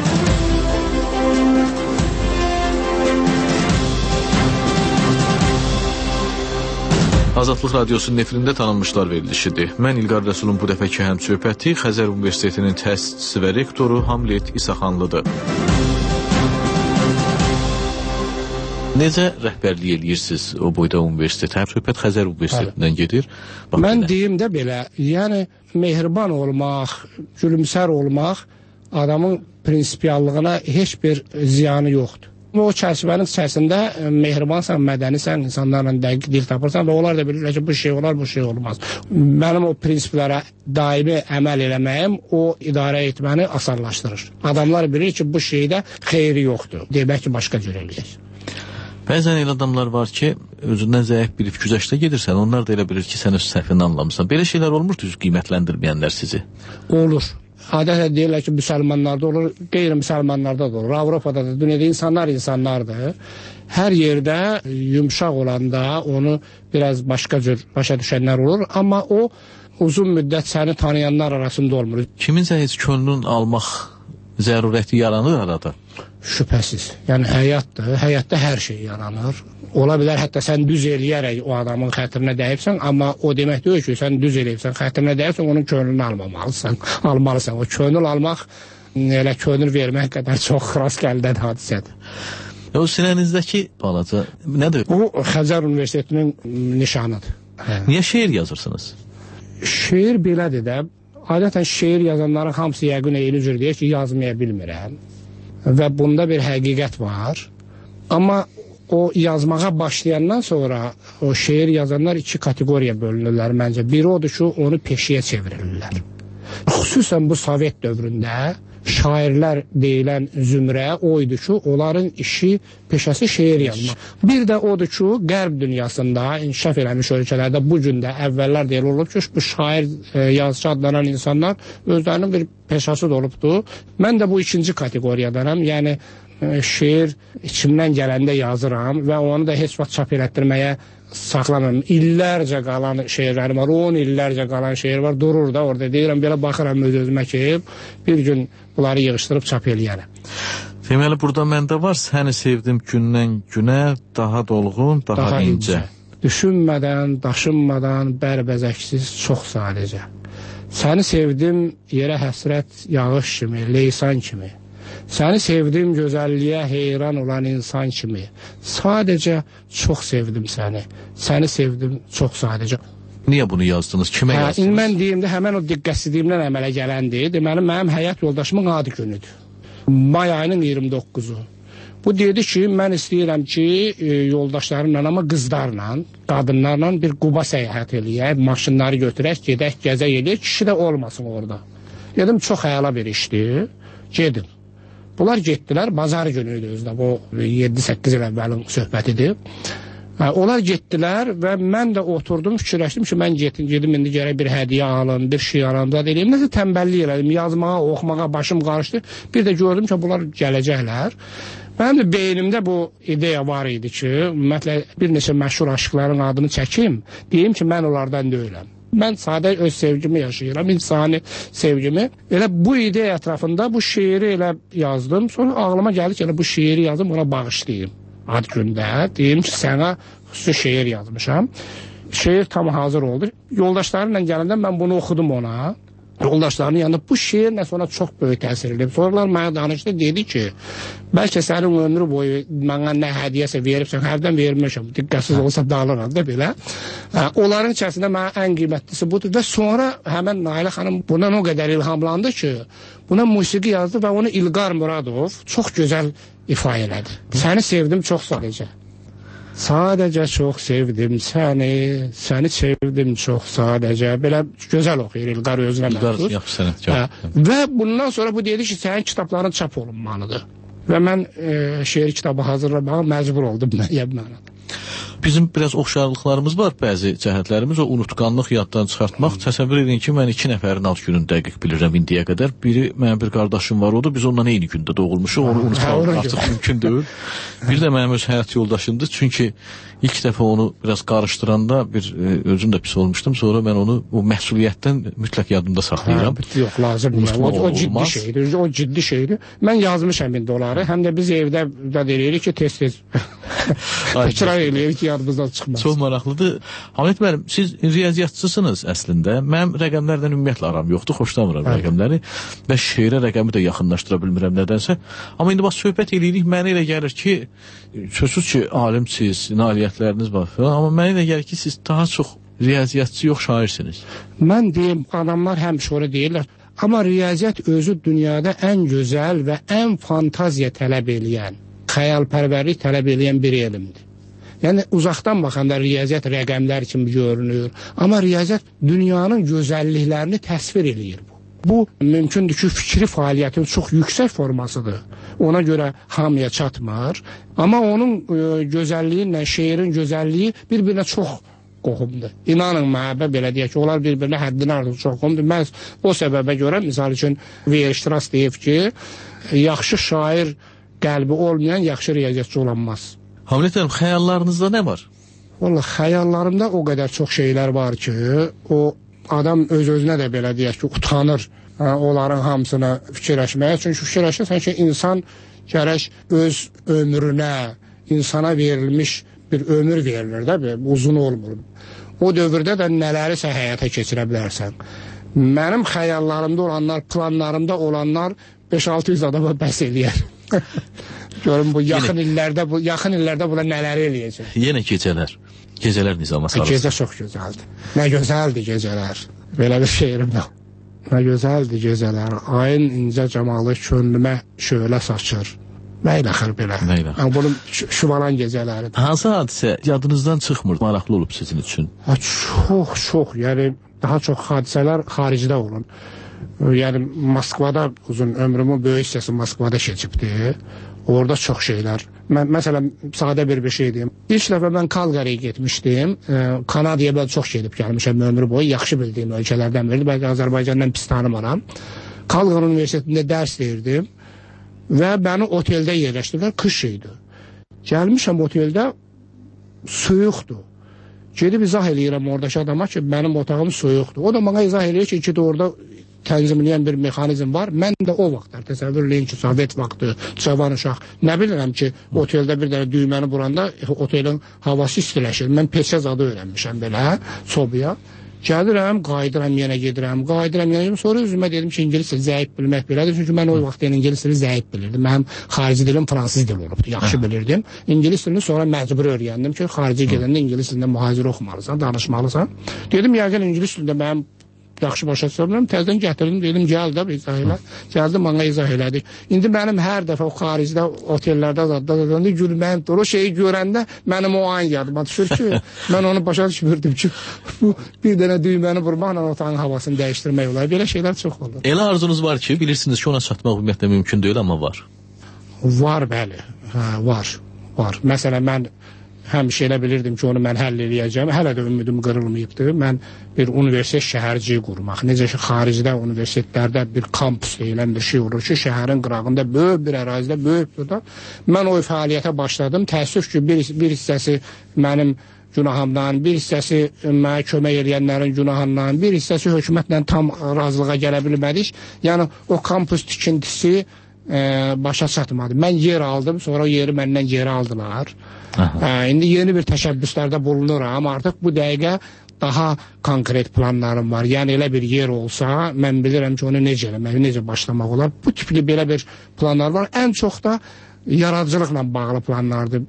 Azadlıq Radiosunun efirində tanınmışlar verilişidir. Mən İlqar Rəsulun bu dəfəki həmsöhbəti Xəzər Universitetinin təsisçisi və rektoru Hamlet İsaxanlıdır. Necə rəhbərlik edirsiniz o boyda universitet? Həmsöhbət Xəzər Universitetindən gedir. Bax, mən deyim də belə, yəni mehriban olmaq, gülümsər olmaq adamın prinsipiallığına heç bir ziyanı yoxdur. O çərçivənin içərisində mehribansan, mədənisən, insanlarla dəqiq dil tapırsan və onlar da bilirlər ki, bu şey olar, bu şey olmaz. Mənim o prinsiplərə daimi əməl eləməyim o idarə etməni asanlaşdırır. Adamlar bilir ki, bu şeydə xeyri yoxdur. Demək ki, başqa cür eləyək. Bəzən elə adamlar var ki, özündən zəif bilib güzəştə gedirsən, onlar da elə bilir ki, sən öz səhvini anlamısan. Belə şeylər olmur düz qiymətləndirməyənlər sizi? Olur. Adətən deyirlər ki, müsəlmanlarda olur, qeyri-müsəlmanlarda da olur. Avropada da, dünyada insanlar insanlardır. Hər yerdə yumşaq olanda onu biraz başqa cür başa düşənlər olur. Amma o uzun müddət səni tanıyanlar arasında olmur. Kiminsə heç könlünü almaq zərurəti yaranır arada? Şübhəsiz. Yəni həyatdır. Həyatda hər şey yaranır. Ola bilər hətta sən düz eləyərək o adamın xətrinə dəyibsən, amma o demək deyil ki, sən düz eləyibsən, xətrinə dəyibsən, onun könlünü almamalısan. Almalısan. O könül almaq, elə könül vermək qədər çox rast gəldən hadisədir. O sinənizdəki balaca nədir? Bu Xəzər Universitetinin nişanıdır. Hə. Niyə şeir yazırsınız? Şeir belədir də. Adətən şeir yazanların hamısı yəqin eyni cür deyir ki, yazmaya bilmirəm. Və bunda bir həqiqət var. Amma o yazmağa başlayandan sonra o şeir yazanlar iki kateqoriya bölünürlər məncə. Biri odur ki, onu peşəyə çevirirlər. Xüsusən bu Sovet dövründə şairlər deyilən zümrə o idi ki, onların işi, peşəsi şeir yazmaq. Bir də odur ki, qərb dünyasında, inkişaf eləmiş ölkələrdə bu gün də əvvəllər deyil olub ki, bu şair, e, yazıcı adlanan insanlar özlərinin bir peşəsi də olubdur. Mən də bu ikinci kateqoriyadanam. Yəni e, şeir içimdən gələndə yazıram və onu da heç vaxt çap elətdirməyə saxlamam. İllərcə qalan şeirlərim var, on illərcə qalan şeir var, durur da orada. Deyirəm, belə baxıram öz-özümə ki, bir gün bunları yığışdırıb çap eləyərəm. Deməli, burada məndə var, səni sevdim gündən günə, daha dolğun, daha, daha incə. incə. Düşünmədən, daşınmadan, bərbəzəksiz, çox sadəcə. Səni sevdim yerə həsrət yağış kimi, leysan kimi. Səni sevdim gözəlliyə heyran olan insan kimi. Sadəcə çox sevdim səni. Səni sevdim çox sadəcə. Niyə bunu yazdınız? Kimə hə, yazdınız? Mən deyim də, həmən o diqqətsizliyimdən əmələ gələndir. Deməli, mənim həyat yoldaşımın adı günüdür. May ayının iyirmi doqquzu. Bu dedi ki, mən istəyirəm ki, yoldaşlarımla, amma qızlarla, qadınlarla bir Quba səyahət eləyək, maşınları götürək, gedək, gəzək eləyək, kişi də olmasın orada. Dedim, çox əla bir işdir, gedim. Bunlar getdilər, bazar günü idi özdə, bu yeddi səkkiz il əvvəlin söhbətidir. Onlar getdilər və mən də oturdum, fikirləşdim ki, mən gedim, gedim indi gərək bir hədiyə alın, bir şey alın, da deyim, nəsə təmbəllik elədim, yazmağa, oxumağa başım qarışdı. Bir də gördüm ki, bunlar gələcəklər. Mənim də beynimdə bu ideya var idi ki, ümumiyyətlə bir neçə məşhur aşıqların adını çəkim, deyim ki, mən onlardan deyiləm. Mən sadə öz sevgimi yaşayıram, insani sevgimi. Elə bu ideya ətrafında bu şeiri elə yazdım. Sonra ağlıma gəldi ki, elə bu şeiri yazdım, ona bağışlayayım. Ad gündə deyim ki, sənə xüsusi şeir yazmışam. Şeir tam hazır oldu. Yoldaşlarımla gələndə mən bunu oxudum ona. Yoldaşlarının yanında bu şeir nə sonra çox böyük təsir edib. Sonralar mənə danışdı, dedi ki, bəlkə sənin ömrü boyu mənə nə hədiyəsə veribsən, hərdən vermişəm, diqqətsiz olsa dağılır da belə. Onların içərisində mənə ən qiymətlisi budur. Və sonra həmən Nailə xanım bundan o qədər ilhamlandı ki, buna musiqi yazdı və onu İlqar Muradov çox gözəl ifa elədi. Səni sevdim çox sadəcə. Sadəcə çox sevdim səni, səni sevdim çox sadəcə. Belə gözəl oxuyur İlqar özünə məxsus. İlqar yaxşı sənətkar. Və bundan sonra bu dedi ki, sənin kitabların çap olunmalıdır. Və mən e, şeir kitabı hazırlamağa məcbur oldum müəyyən mənada. Bizim biraz oxşarlıqlarımız var, bəzi cəhətlərimiz, o unutqanlıq yaddan çıxartmaq. Təsəvvür edin ki, mən iki nəfərin ad gününü dəqiq bilirəm indiyə qədər. Biri, mənim bir qardaşım var, o da biz ondan eyni gündə doğulmuşuq, onu unutmaq artıq mümkün deyil. Bir də mənim öz həyat yoldaşımdır, çünki ilk dəfə onu biraz qarışdıranda bir e, özüm də pis olmuşdum, sonra mən onu o məsuliyyətdən mütləq yadımda saxlayıram. Hə, yox, lazım deyil. O, o ciddi şeydir, o ciddi şeydir. Mən yazmışam indi onları, həm də biz evdə də deyirik ki, tez-tez təkrar eləyirik ki, yadımızdan çıxmaz. Çox maraqlıdır. Hamid müəllim, siz riyaziyyatçısınız əslində. Mənim rəqəmlərdən ümumiyyətlə aram yoxdur, xoşlamıram Hə. rəqəmləri və şeirə rəqəmi də yaxınlaşdıra bilmirəm nədənsə. Amma indi bax söhbət eləyirik, mənə elə gəlir ki, sözsüz ki, alimsiz, nailiyyətləriniz var falan, amma mənə elə gəlir ki, siz daha çox riyaziyyatçı yox, şairsiniz. Mən deyim, adamlar həmişə orada deyirlər, amma riyaziyyat özü dünyada ən gözəl və ən fantaziya tələb eləyən, xəyalpərvərlik tələb eləyən bir elmdir. Yəni uzaqdan baxanda riyaziyyat rəqəmlər kimi görünür, amma riyaziyyat dünyanın gözəlliklərini təsvir eləyir bu. Bu mümkündür ki, fikri fəaliyyətin çox yüksək formasıdır. Ona görə hamıya çatmır, amma onun e, gözəlliyi ilə şeirin gözəlliyi bir-birinə çox qohumdur. İnanın mənə belə deyək ki, onlar bir-birinə həddindən artıq çox qohumdur. Məhz o səbəbə görə, misal üçün Weierstrass deyib ki, yaxşı şair qəlbi olmayan yaxşı riyaziyyatçı olanmaz. Hamid müəllim, xəyallarınızda nə var? Vallahi xəyallarımda o qədər çox şeylər var ki, o adam öz-özünə də belə deyək ki, utanır hə, onların hamısını fikirləşməyə. Çünki fikirləşirsən ki, insan gərək öz ömrünə, insana verilmiş bir ömür verilir də, uzun olmur. O dövrdə də nələrisə həyata keçirə bilərsən. Mənim xəyallarımda olanlar, planlarımda olanlar beş altı yüz adama bəs eləyər. Görün bu yaxın yenə, illərdə bu yaxın illərdə buna nələr eləyəcək. Yenə gecələr. Gecələr nizama salır. Gecə çox gözəldir. Nə gözəldir gecələr. Belə bir şeirim var. Nə gözəldir gecələr. Ayın incə camalı könlümə şölə saçır. Məyləxir belə. Amma bunun şüvalan gecələridir. Hansı hadisə yadınızdan çıxmır, maraqlı olub sizin üçün? Ha, çox, çox. Yəni daha çox hadisələr xaricdə olun. Yəni Moskvada uzun ömrümün böyük hissəsi Moskvada keçibdi. Orada çox şeylər. Mən məsələn sadə bir bir şey deyim. İlk dəfə mən Kalqariyə getmişdim. E, Kanadaya mən çox gedib gəlmişəm ömrü boyu. Yaxşı bildiyim ölkələrdən biridir. Bəlkə Azərbaycandan pis tanımıram. Kalqar Universitetində dərs deyirdim və məni oteldə yerləşdirdilər. Qış idi. Gəlmişəm oteldə soyuqdur. Gedib izah eləyirəm oradakı adama ki, mənim otağım soyuqdur. O da mənə izah eləyir ki, ki orada tənzimləyən bir mexanizm var. Mən də o vaxtlar təsəvvür eləyin ki, Sovet vaxtı, cavan uşaq. Nə bilirəm ki, oteldə bir dənə düyməni vuranda otelin havası istiləşir. Mən peçə zadı öyrənmişəm belə, sobaya. Gəlirəm, qayıdıram, yenə gedirəm, qayıdıram, yenə gedirəm. Sonra üzümə dedim ki, ingilis dili zəif bilmək belədir. Çünki mən o vaxt yəni, ingilis dili zəif bilirdim. Mənim xarici dilim fransız dili olubdu, yaxşı bilirdim. İngilis dilini sonra məcbur öyrəndim ki, xarici gedəndə ingilis dilində mühazirə oxumalısan, danışmalısan. Dedim, yəqin ingilis dilində mənim yaxşı başa düşürəm. Təzədən gətirdim, dedim, gəl də izah elə. Gəldim, bana izah elədi. İndi mənim hər dəfə o xaricdə otellərdə zadda zadanda gülməyim dur. O şeyi görəndə mənim o an yadıma düşür ki, mən onu başa düşmürdüm ki, bu bir dənə düyməni vurmaqla otağın havasını dəyişdirmək olar. Belə şeylər çox olur. Elə arzunuz var ki, bilirsiniz ki, ona çatmaq ümumiyyətlə mümkün deyil, amma var. Var, bəli. Hə, var. Var. Məsələn, mən həmişə elə bilirdim ki, onu mən həll eləyəcəm. Hələ də ümidim qırılmayıbdır. Mən bir universitet şəhərciyi qurmaq. Necə ki, xaricdə universitetlərdə bir kampus deyilən bir şey olur ki, şəhərin qırağında böyük bir ərazidə, böyük bir da. Mən o fəaliyyətə başladım. Təəssüf ki, bir, bir hissəsi mənim günahımdan, bir hissəsi mənə kömək eləyənlərin günahından, bir hissəsi hökumətlə tam razılığa gələ bilmədik. Yəni, o kampus tikintisi e, başa çatmadı. Mən yer aldım, sonra o yeri məndən geri aldılar. Hə, indi yeni bir təşəbbüslərdə bulunuram. Artıq bu dəqiqə daha konkret planlarım var. Yəni elə bir yer olsa, mən bilirəm ki, onu necə eləmək, necə başlamaq olar. Bu tipli belə bir planlar var. Ən çox da yaradıcılıqla bağlı planlardır.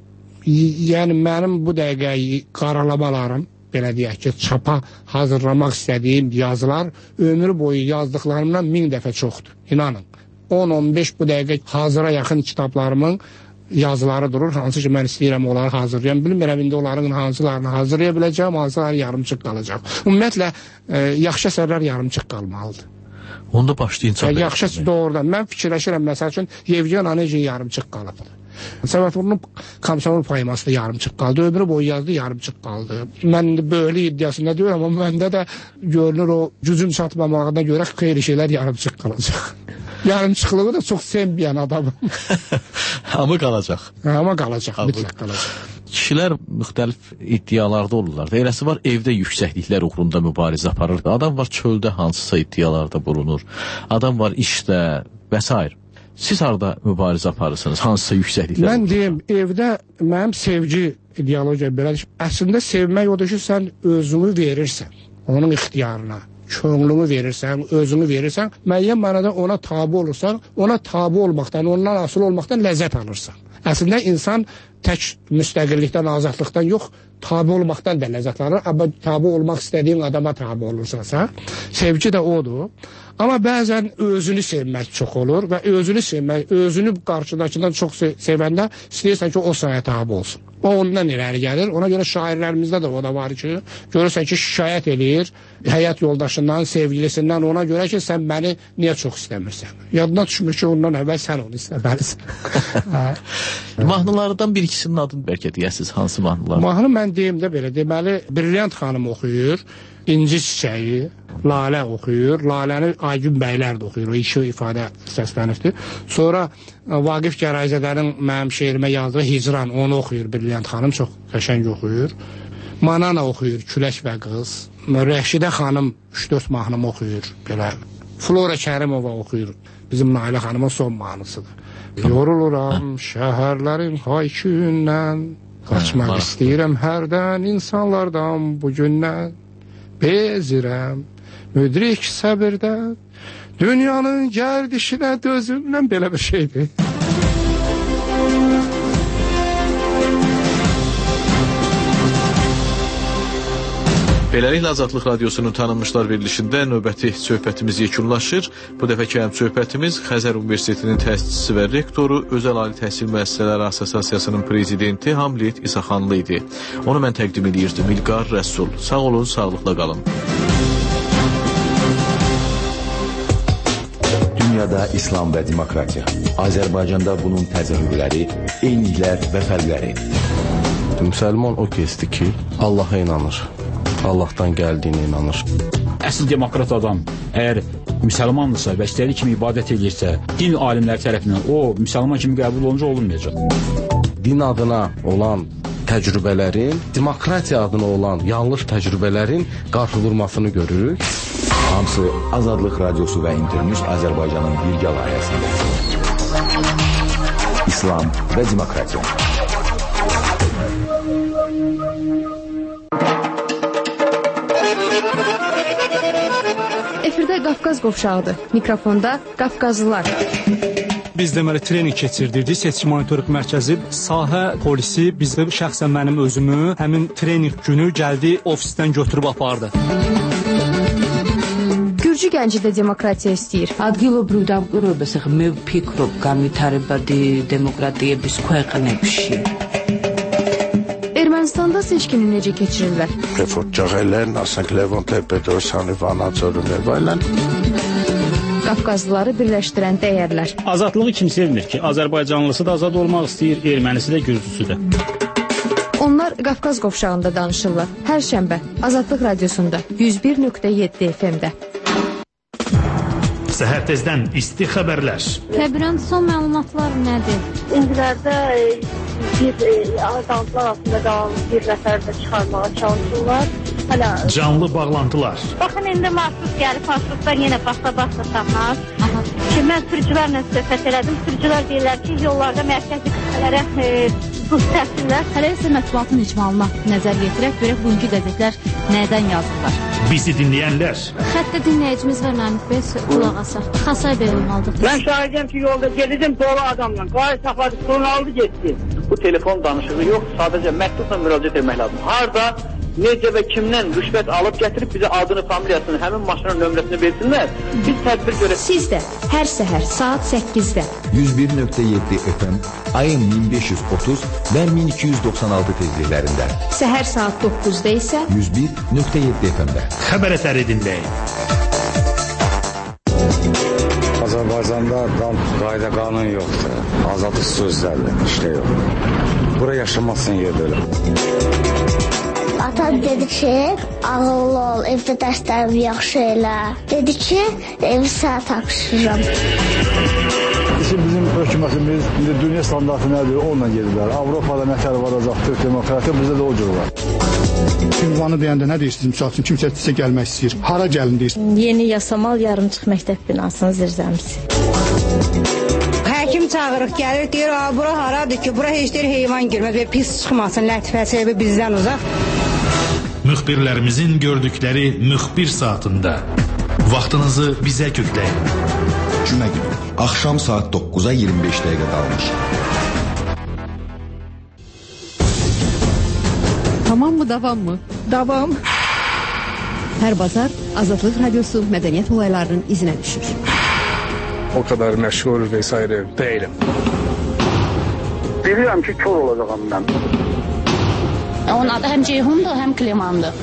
Yəni mənim bu dəqiqə qaralamalarım, belə deyək ki, çapa hazırlamaq istədiyim yazılar ömrü boyu yazdıqlarımdan min dəfə çoxdur. İnanın. on on beş bu dəqiqə hazıra yaxın kitablarımın yazıları durur, hansı ki mən istəyirəm onları hazırlayam. Bilmirəm, indi onların hansılarını hazırlaya biləcəm, hansıları yarımçıq qalacaq. Ümumiyyətlə, e, yaxşı əsərlər yarımçıq qalmalıdır. Onda başlayın çap. Yaxşı doğrudan. Mən fikirləşirəm, məsəl üçün, Yevgen Onegin yarımçıq qalıbdı. Səbətunun komsomol payması da yarımçıq qaldı, ömrü boyu yazdı, yarımçıq qaldı. Mən böyle iddiasında deyirəm, amma məndə də görünür o gücüm çatmamağına görə xeyli şeylər yarımçıq qalacaq. Yarımçıqlığı da çox sevməyən adamım. Amma qalacaq. Amma qalacaq, mütləq qalacaq. Kişilər müxtəlif iddialarda olurlar. Eləsi var, evdə yüksəkliklər uğrunda mübarizə aparır. Adam var, çöldə hansısa iddialarda bulunur. Adam var, işdə və s. Siz harada mübarizə aparırsınız? Hansısa yüksəkliklər? Mən deyim, evdə mənim sevgi ideologiya belədir. Əslində sevmək odur ki, sən özünü verirsən, onun ixtiyarına, könlünü verirsən, özünü verirsən, müəyyən mənada ona tabi olursan, ona tabi olmaqdan, ondan asıl olmaqdan ləzzət alırsan. Əslində insan tək müstəqillikdən, azadlıqdan yox, tabi olmaqdan da ləzzət alır. Amma tabi olmaq istədiyin adama tabi olursansa, sevgi də odur. Amma bəzən özünü sevmək çox olur və özünü sevmək, özünü qarşıdakından çox se sevəndə istəyirsən ki, o sənə tabi olsun. O ondan irəli gəlir. Ona görə şairlərimizdə də o da var ki, görürsən ki, şikayət eləyir həyat yoldaşından, sevgilisindən, ona görə ki, sən məni niyə çox istəmirsən? Yadına düşmür ki, ondan əvvəl sən onu istəməlisən. Mahnılardan bir ikisinin adını bəlkə deyəsiniz, hansı mahnılar? Mahnı mən deyim də belə, deməli, Brilliant xanım oxuyur, İnci Çiçəyi, Lalə oxuyur, Laləni Aygün bəylər də oxuyur, o iki ifadə səslənibdir. Sonra Vaqif Gərayzədənin mənim şeirimə yazdığı Hicran, onu oxuyur Brilliant xanım, çox qəşəng oxuyur. Manana oxuyur, Külək və Qız. Rəşidə xanım üç dörd mahnımı oxuyur, belə. Flora Kərimova oxuyur, bizim Nailə xanımın son mahnısıdır. Yoruluram şəhərlərin hayküyündən, qaçmaq istəyirəm hərdən insanlardan bugündən. Bezirəm, müdrik səbirdən, dünyanın gərdişinə dözümlə, belə bir şeydir. Beləliklə Azadlıq Radiosunun tanınmışlar verilişində növbəti söhbətimiz yekunlaşır. Bu dəfəki həm söhbətimiz Xəzər Universitetinin təsisçisi və rektoru, Özəl Ali Təhsil Müəssisələri Assosiasiyasının prezidenti Hamlet İsaxanlı idi. Onu mən təqdim edirdim, İlqar Rəsul. Sağ olun, sağlıqla qalın. Dünyada İslam və demokratiya. Azərbaycanda bunun təzahürləri, eyniliklər və fərqləri. Müsəlman o kəsdir ki, Allaha inanır. Allahdan gəldiyinə inanır. Əsl demokrat adam əgər müsəlmandırsa və istədiyi kimi ibadət edirsə, din alimləri tərəfindən o müsəlman kimi qəbul olunca olunmayacaq. Din adına olan təcrübələrin, demokratiya adına olan yanlış təcrübələrin qarşıdurmasını görürük. Hamısı Azadlıq Radiosu və Internews Azərbaycanın birgə layihəsində. İslam və demokratiya. Efirdə Qafqaz qovşağıdır. Mikrofonda Qafqazlılar. Biz deməli trening keçirdirdik. Seçki monitorinq mərkəzi, sahə polisi bizdə şəxsən mənim özümü həmin trening günü gəldi ofisdən götürüb apardı. Gürcü gənci də demokratiya istəyir. ადგილობრივ დამკვირვებელს მე ვფიქრობ განვითარებადი დემოკრატიების ქვეყნებში. Ermənistanda seçkini necə keçirirlər? Reportajlarla, asենք Levon Tepedosyanı Vanaçorunu və ilə Qafqazlıları birləşdirən dəyərlər. Azadlığı kim sevmir ki? Azərbaycanlısı da azad olmaq istəyir, ermənisi də, gürcüsü də. Onlar Qafqaz qovşağında danışırlar. Hər şənbə Azadlıq Radiosunda yüz bir nöqtə yeddi F M-də. Səhər tezdən isti xəbərlər. Təbirən son məlumatlar nədir? İndilərdə bir azadlıqlar altında qalan bir nəfər də çıxarmağa çalışırlar. Hələ canlı bağlantılar. Baxın, indi marşrut gəlib, marşrutdan yenə basa-basa tapmaz. Ki, mən sürücülərlə söhbət elədim. Sürücülər deyirlər ki, yollarda mərkəzi qüsələrə buz təpsinlər. Hələ isə mətbuatın icmalına nəzər yetirək, görək bugünkü qəzetlər nədən yazırlar. Bizi dinləyənlər. Xəttə dinləyicimiz var, Namik bəy, qulaq asaq. Xasay bəy olmalıdır. Mən şahidəm ki, yolda gedirdim dolu adamla. Qayı saxladı, sonra aldı, getdi. Bu telefon danışığı yox, sadəcə məktubla müraciət etmək lazım. Harda, necə və kimdən rüşvət alıb gətirib bizə adını, familiyasını, həmin maşının nömrəsini versinlər, biz tədbir görək. Siz də hər səhər saat səkkizdə yüz bir nöqtə yeddi F M, ayın min beş yüz otuz və min iki yüz doxsan altı tezliklərində. Səhər saat doqquzda isə yüz bir nöqtə yeddi F M-də. Xəbər əsəri dinləyin. Azərbaycanda qayda qanun yoxdur. Azadlıq sözlərlə işlə yox. Bura yaşamazsın yerdə öyle. Atam dedi ki, ağıllı ol, evdə dərslərimi yaxşı elə. Dedi ki, evi sənə tapşırıram. Şimdi bizim hökumətimiz indi dünya standartı nədir, onunla gedirlər. Avropada nətər var, azadlıq, demokratiya, bizdə də o cür var. Ünvanı deyəndə nə deyirsiniz? Misal üçün, kimsə sizə gəlmək istəyir. Hara gəlin deyirsiniz? Yeni Yasamal yarımçıq məktəb binasının zirzəmisi. Həkim çağırıq, gəlir, deyir, bura haradır ki, bura heç deyir heyvan girməz və pis çıxmasın, lətifəsi bizdən uzaq. Müxbirlərimizin gördükləri müxbir saatında vaxtınızı bizə kökləyin. Cümə günü, axşam saat dokkuza iyirmi beş dəqiqə qalmış. Tamam mı, davam mı? Davam. Hər bazar Azadlıq Radyosu mədəniyyət olaylarının izinə düşür. O kadar məşğul vesaire değilim. Bilirəm ki, kör olacağım mən. Onun adı həm Ceyhundur, həm Klimandır.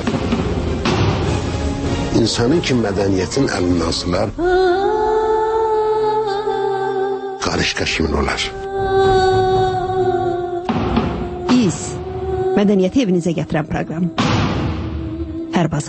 İnsanın ki mədəniyyətin əlindən sılar, qarışqa kimin olar? Biz, mədəniyyəti evinizə gətirən proqram. Hər bazar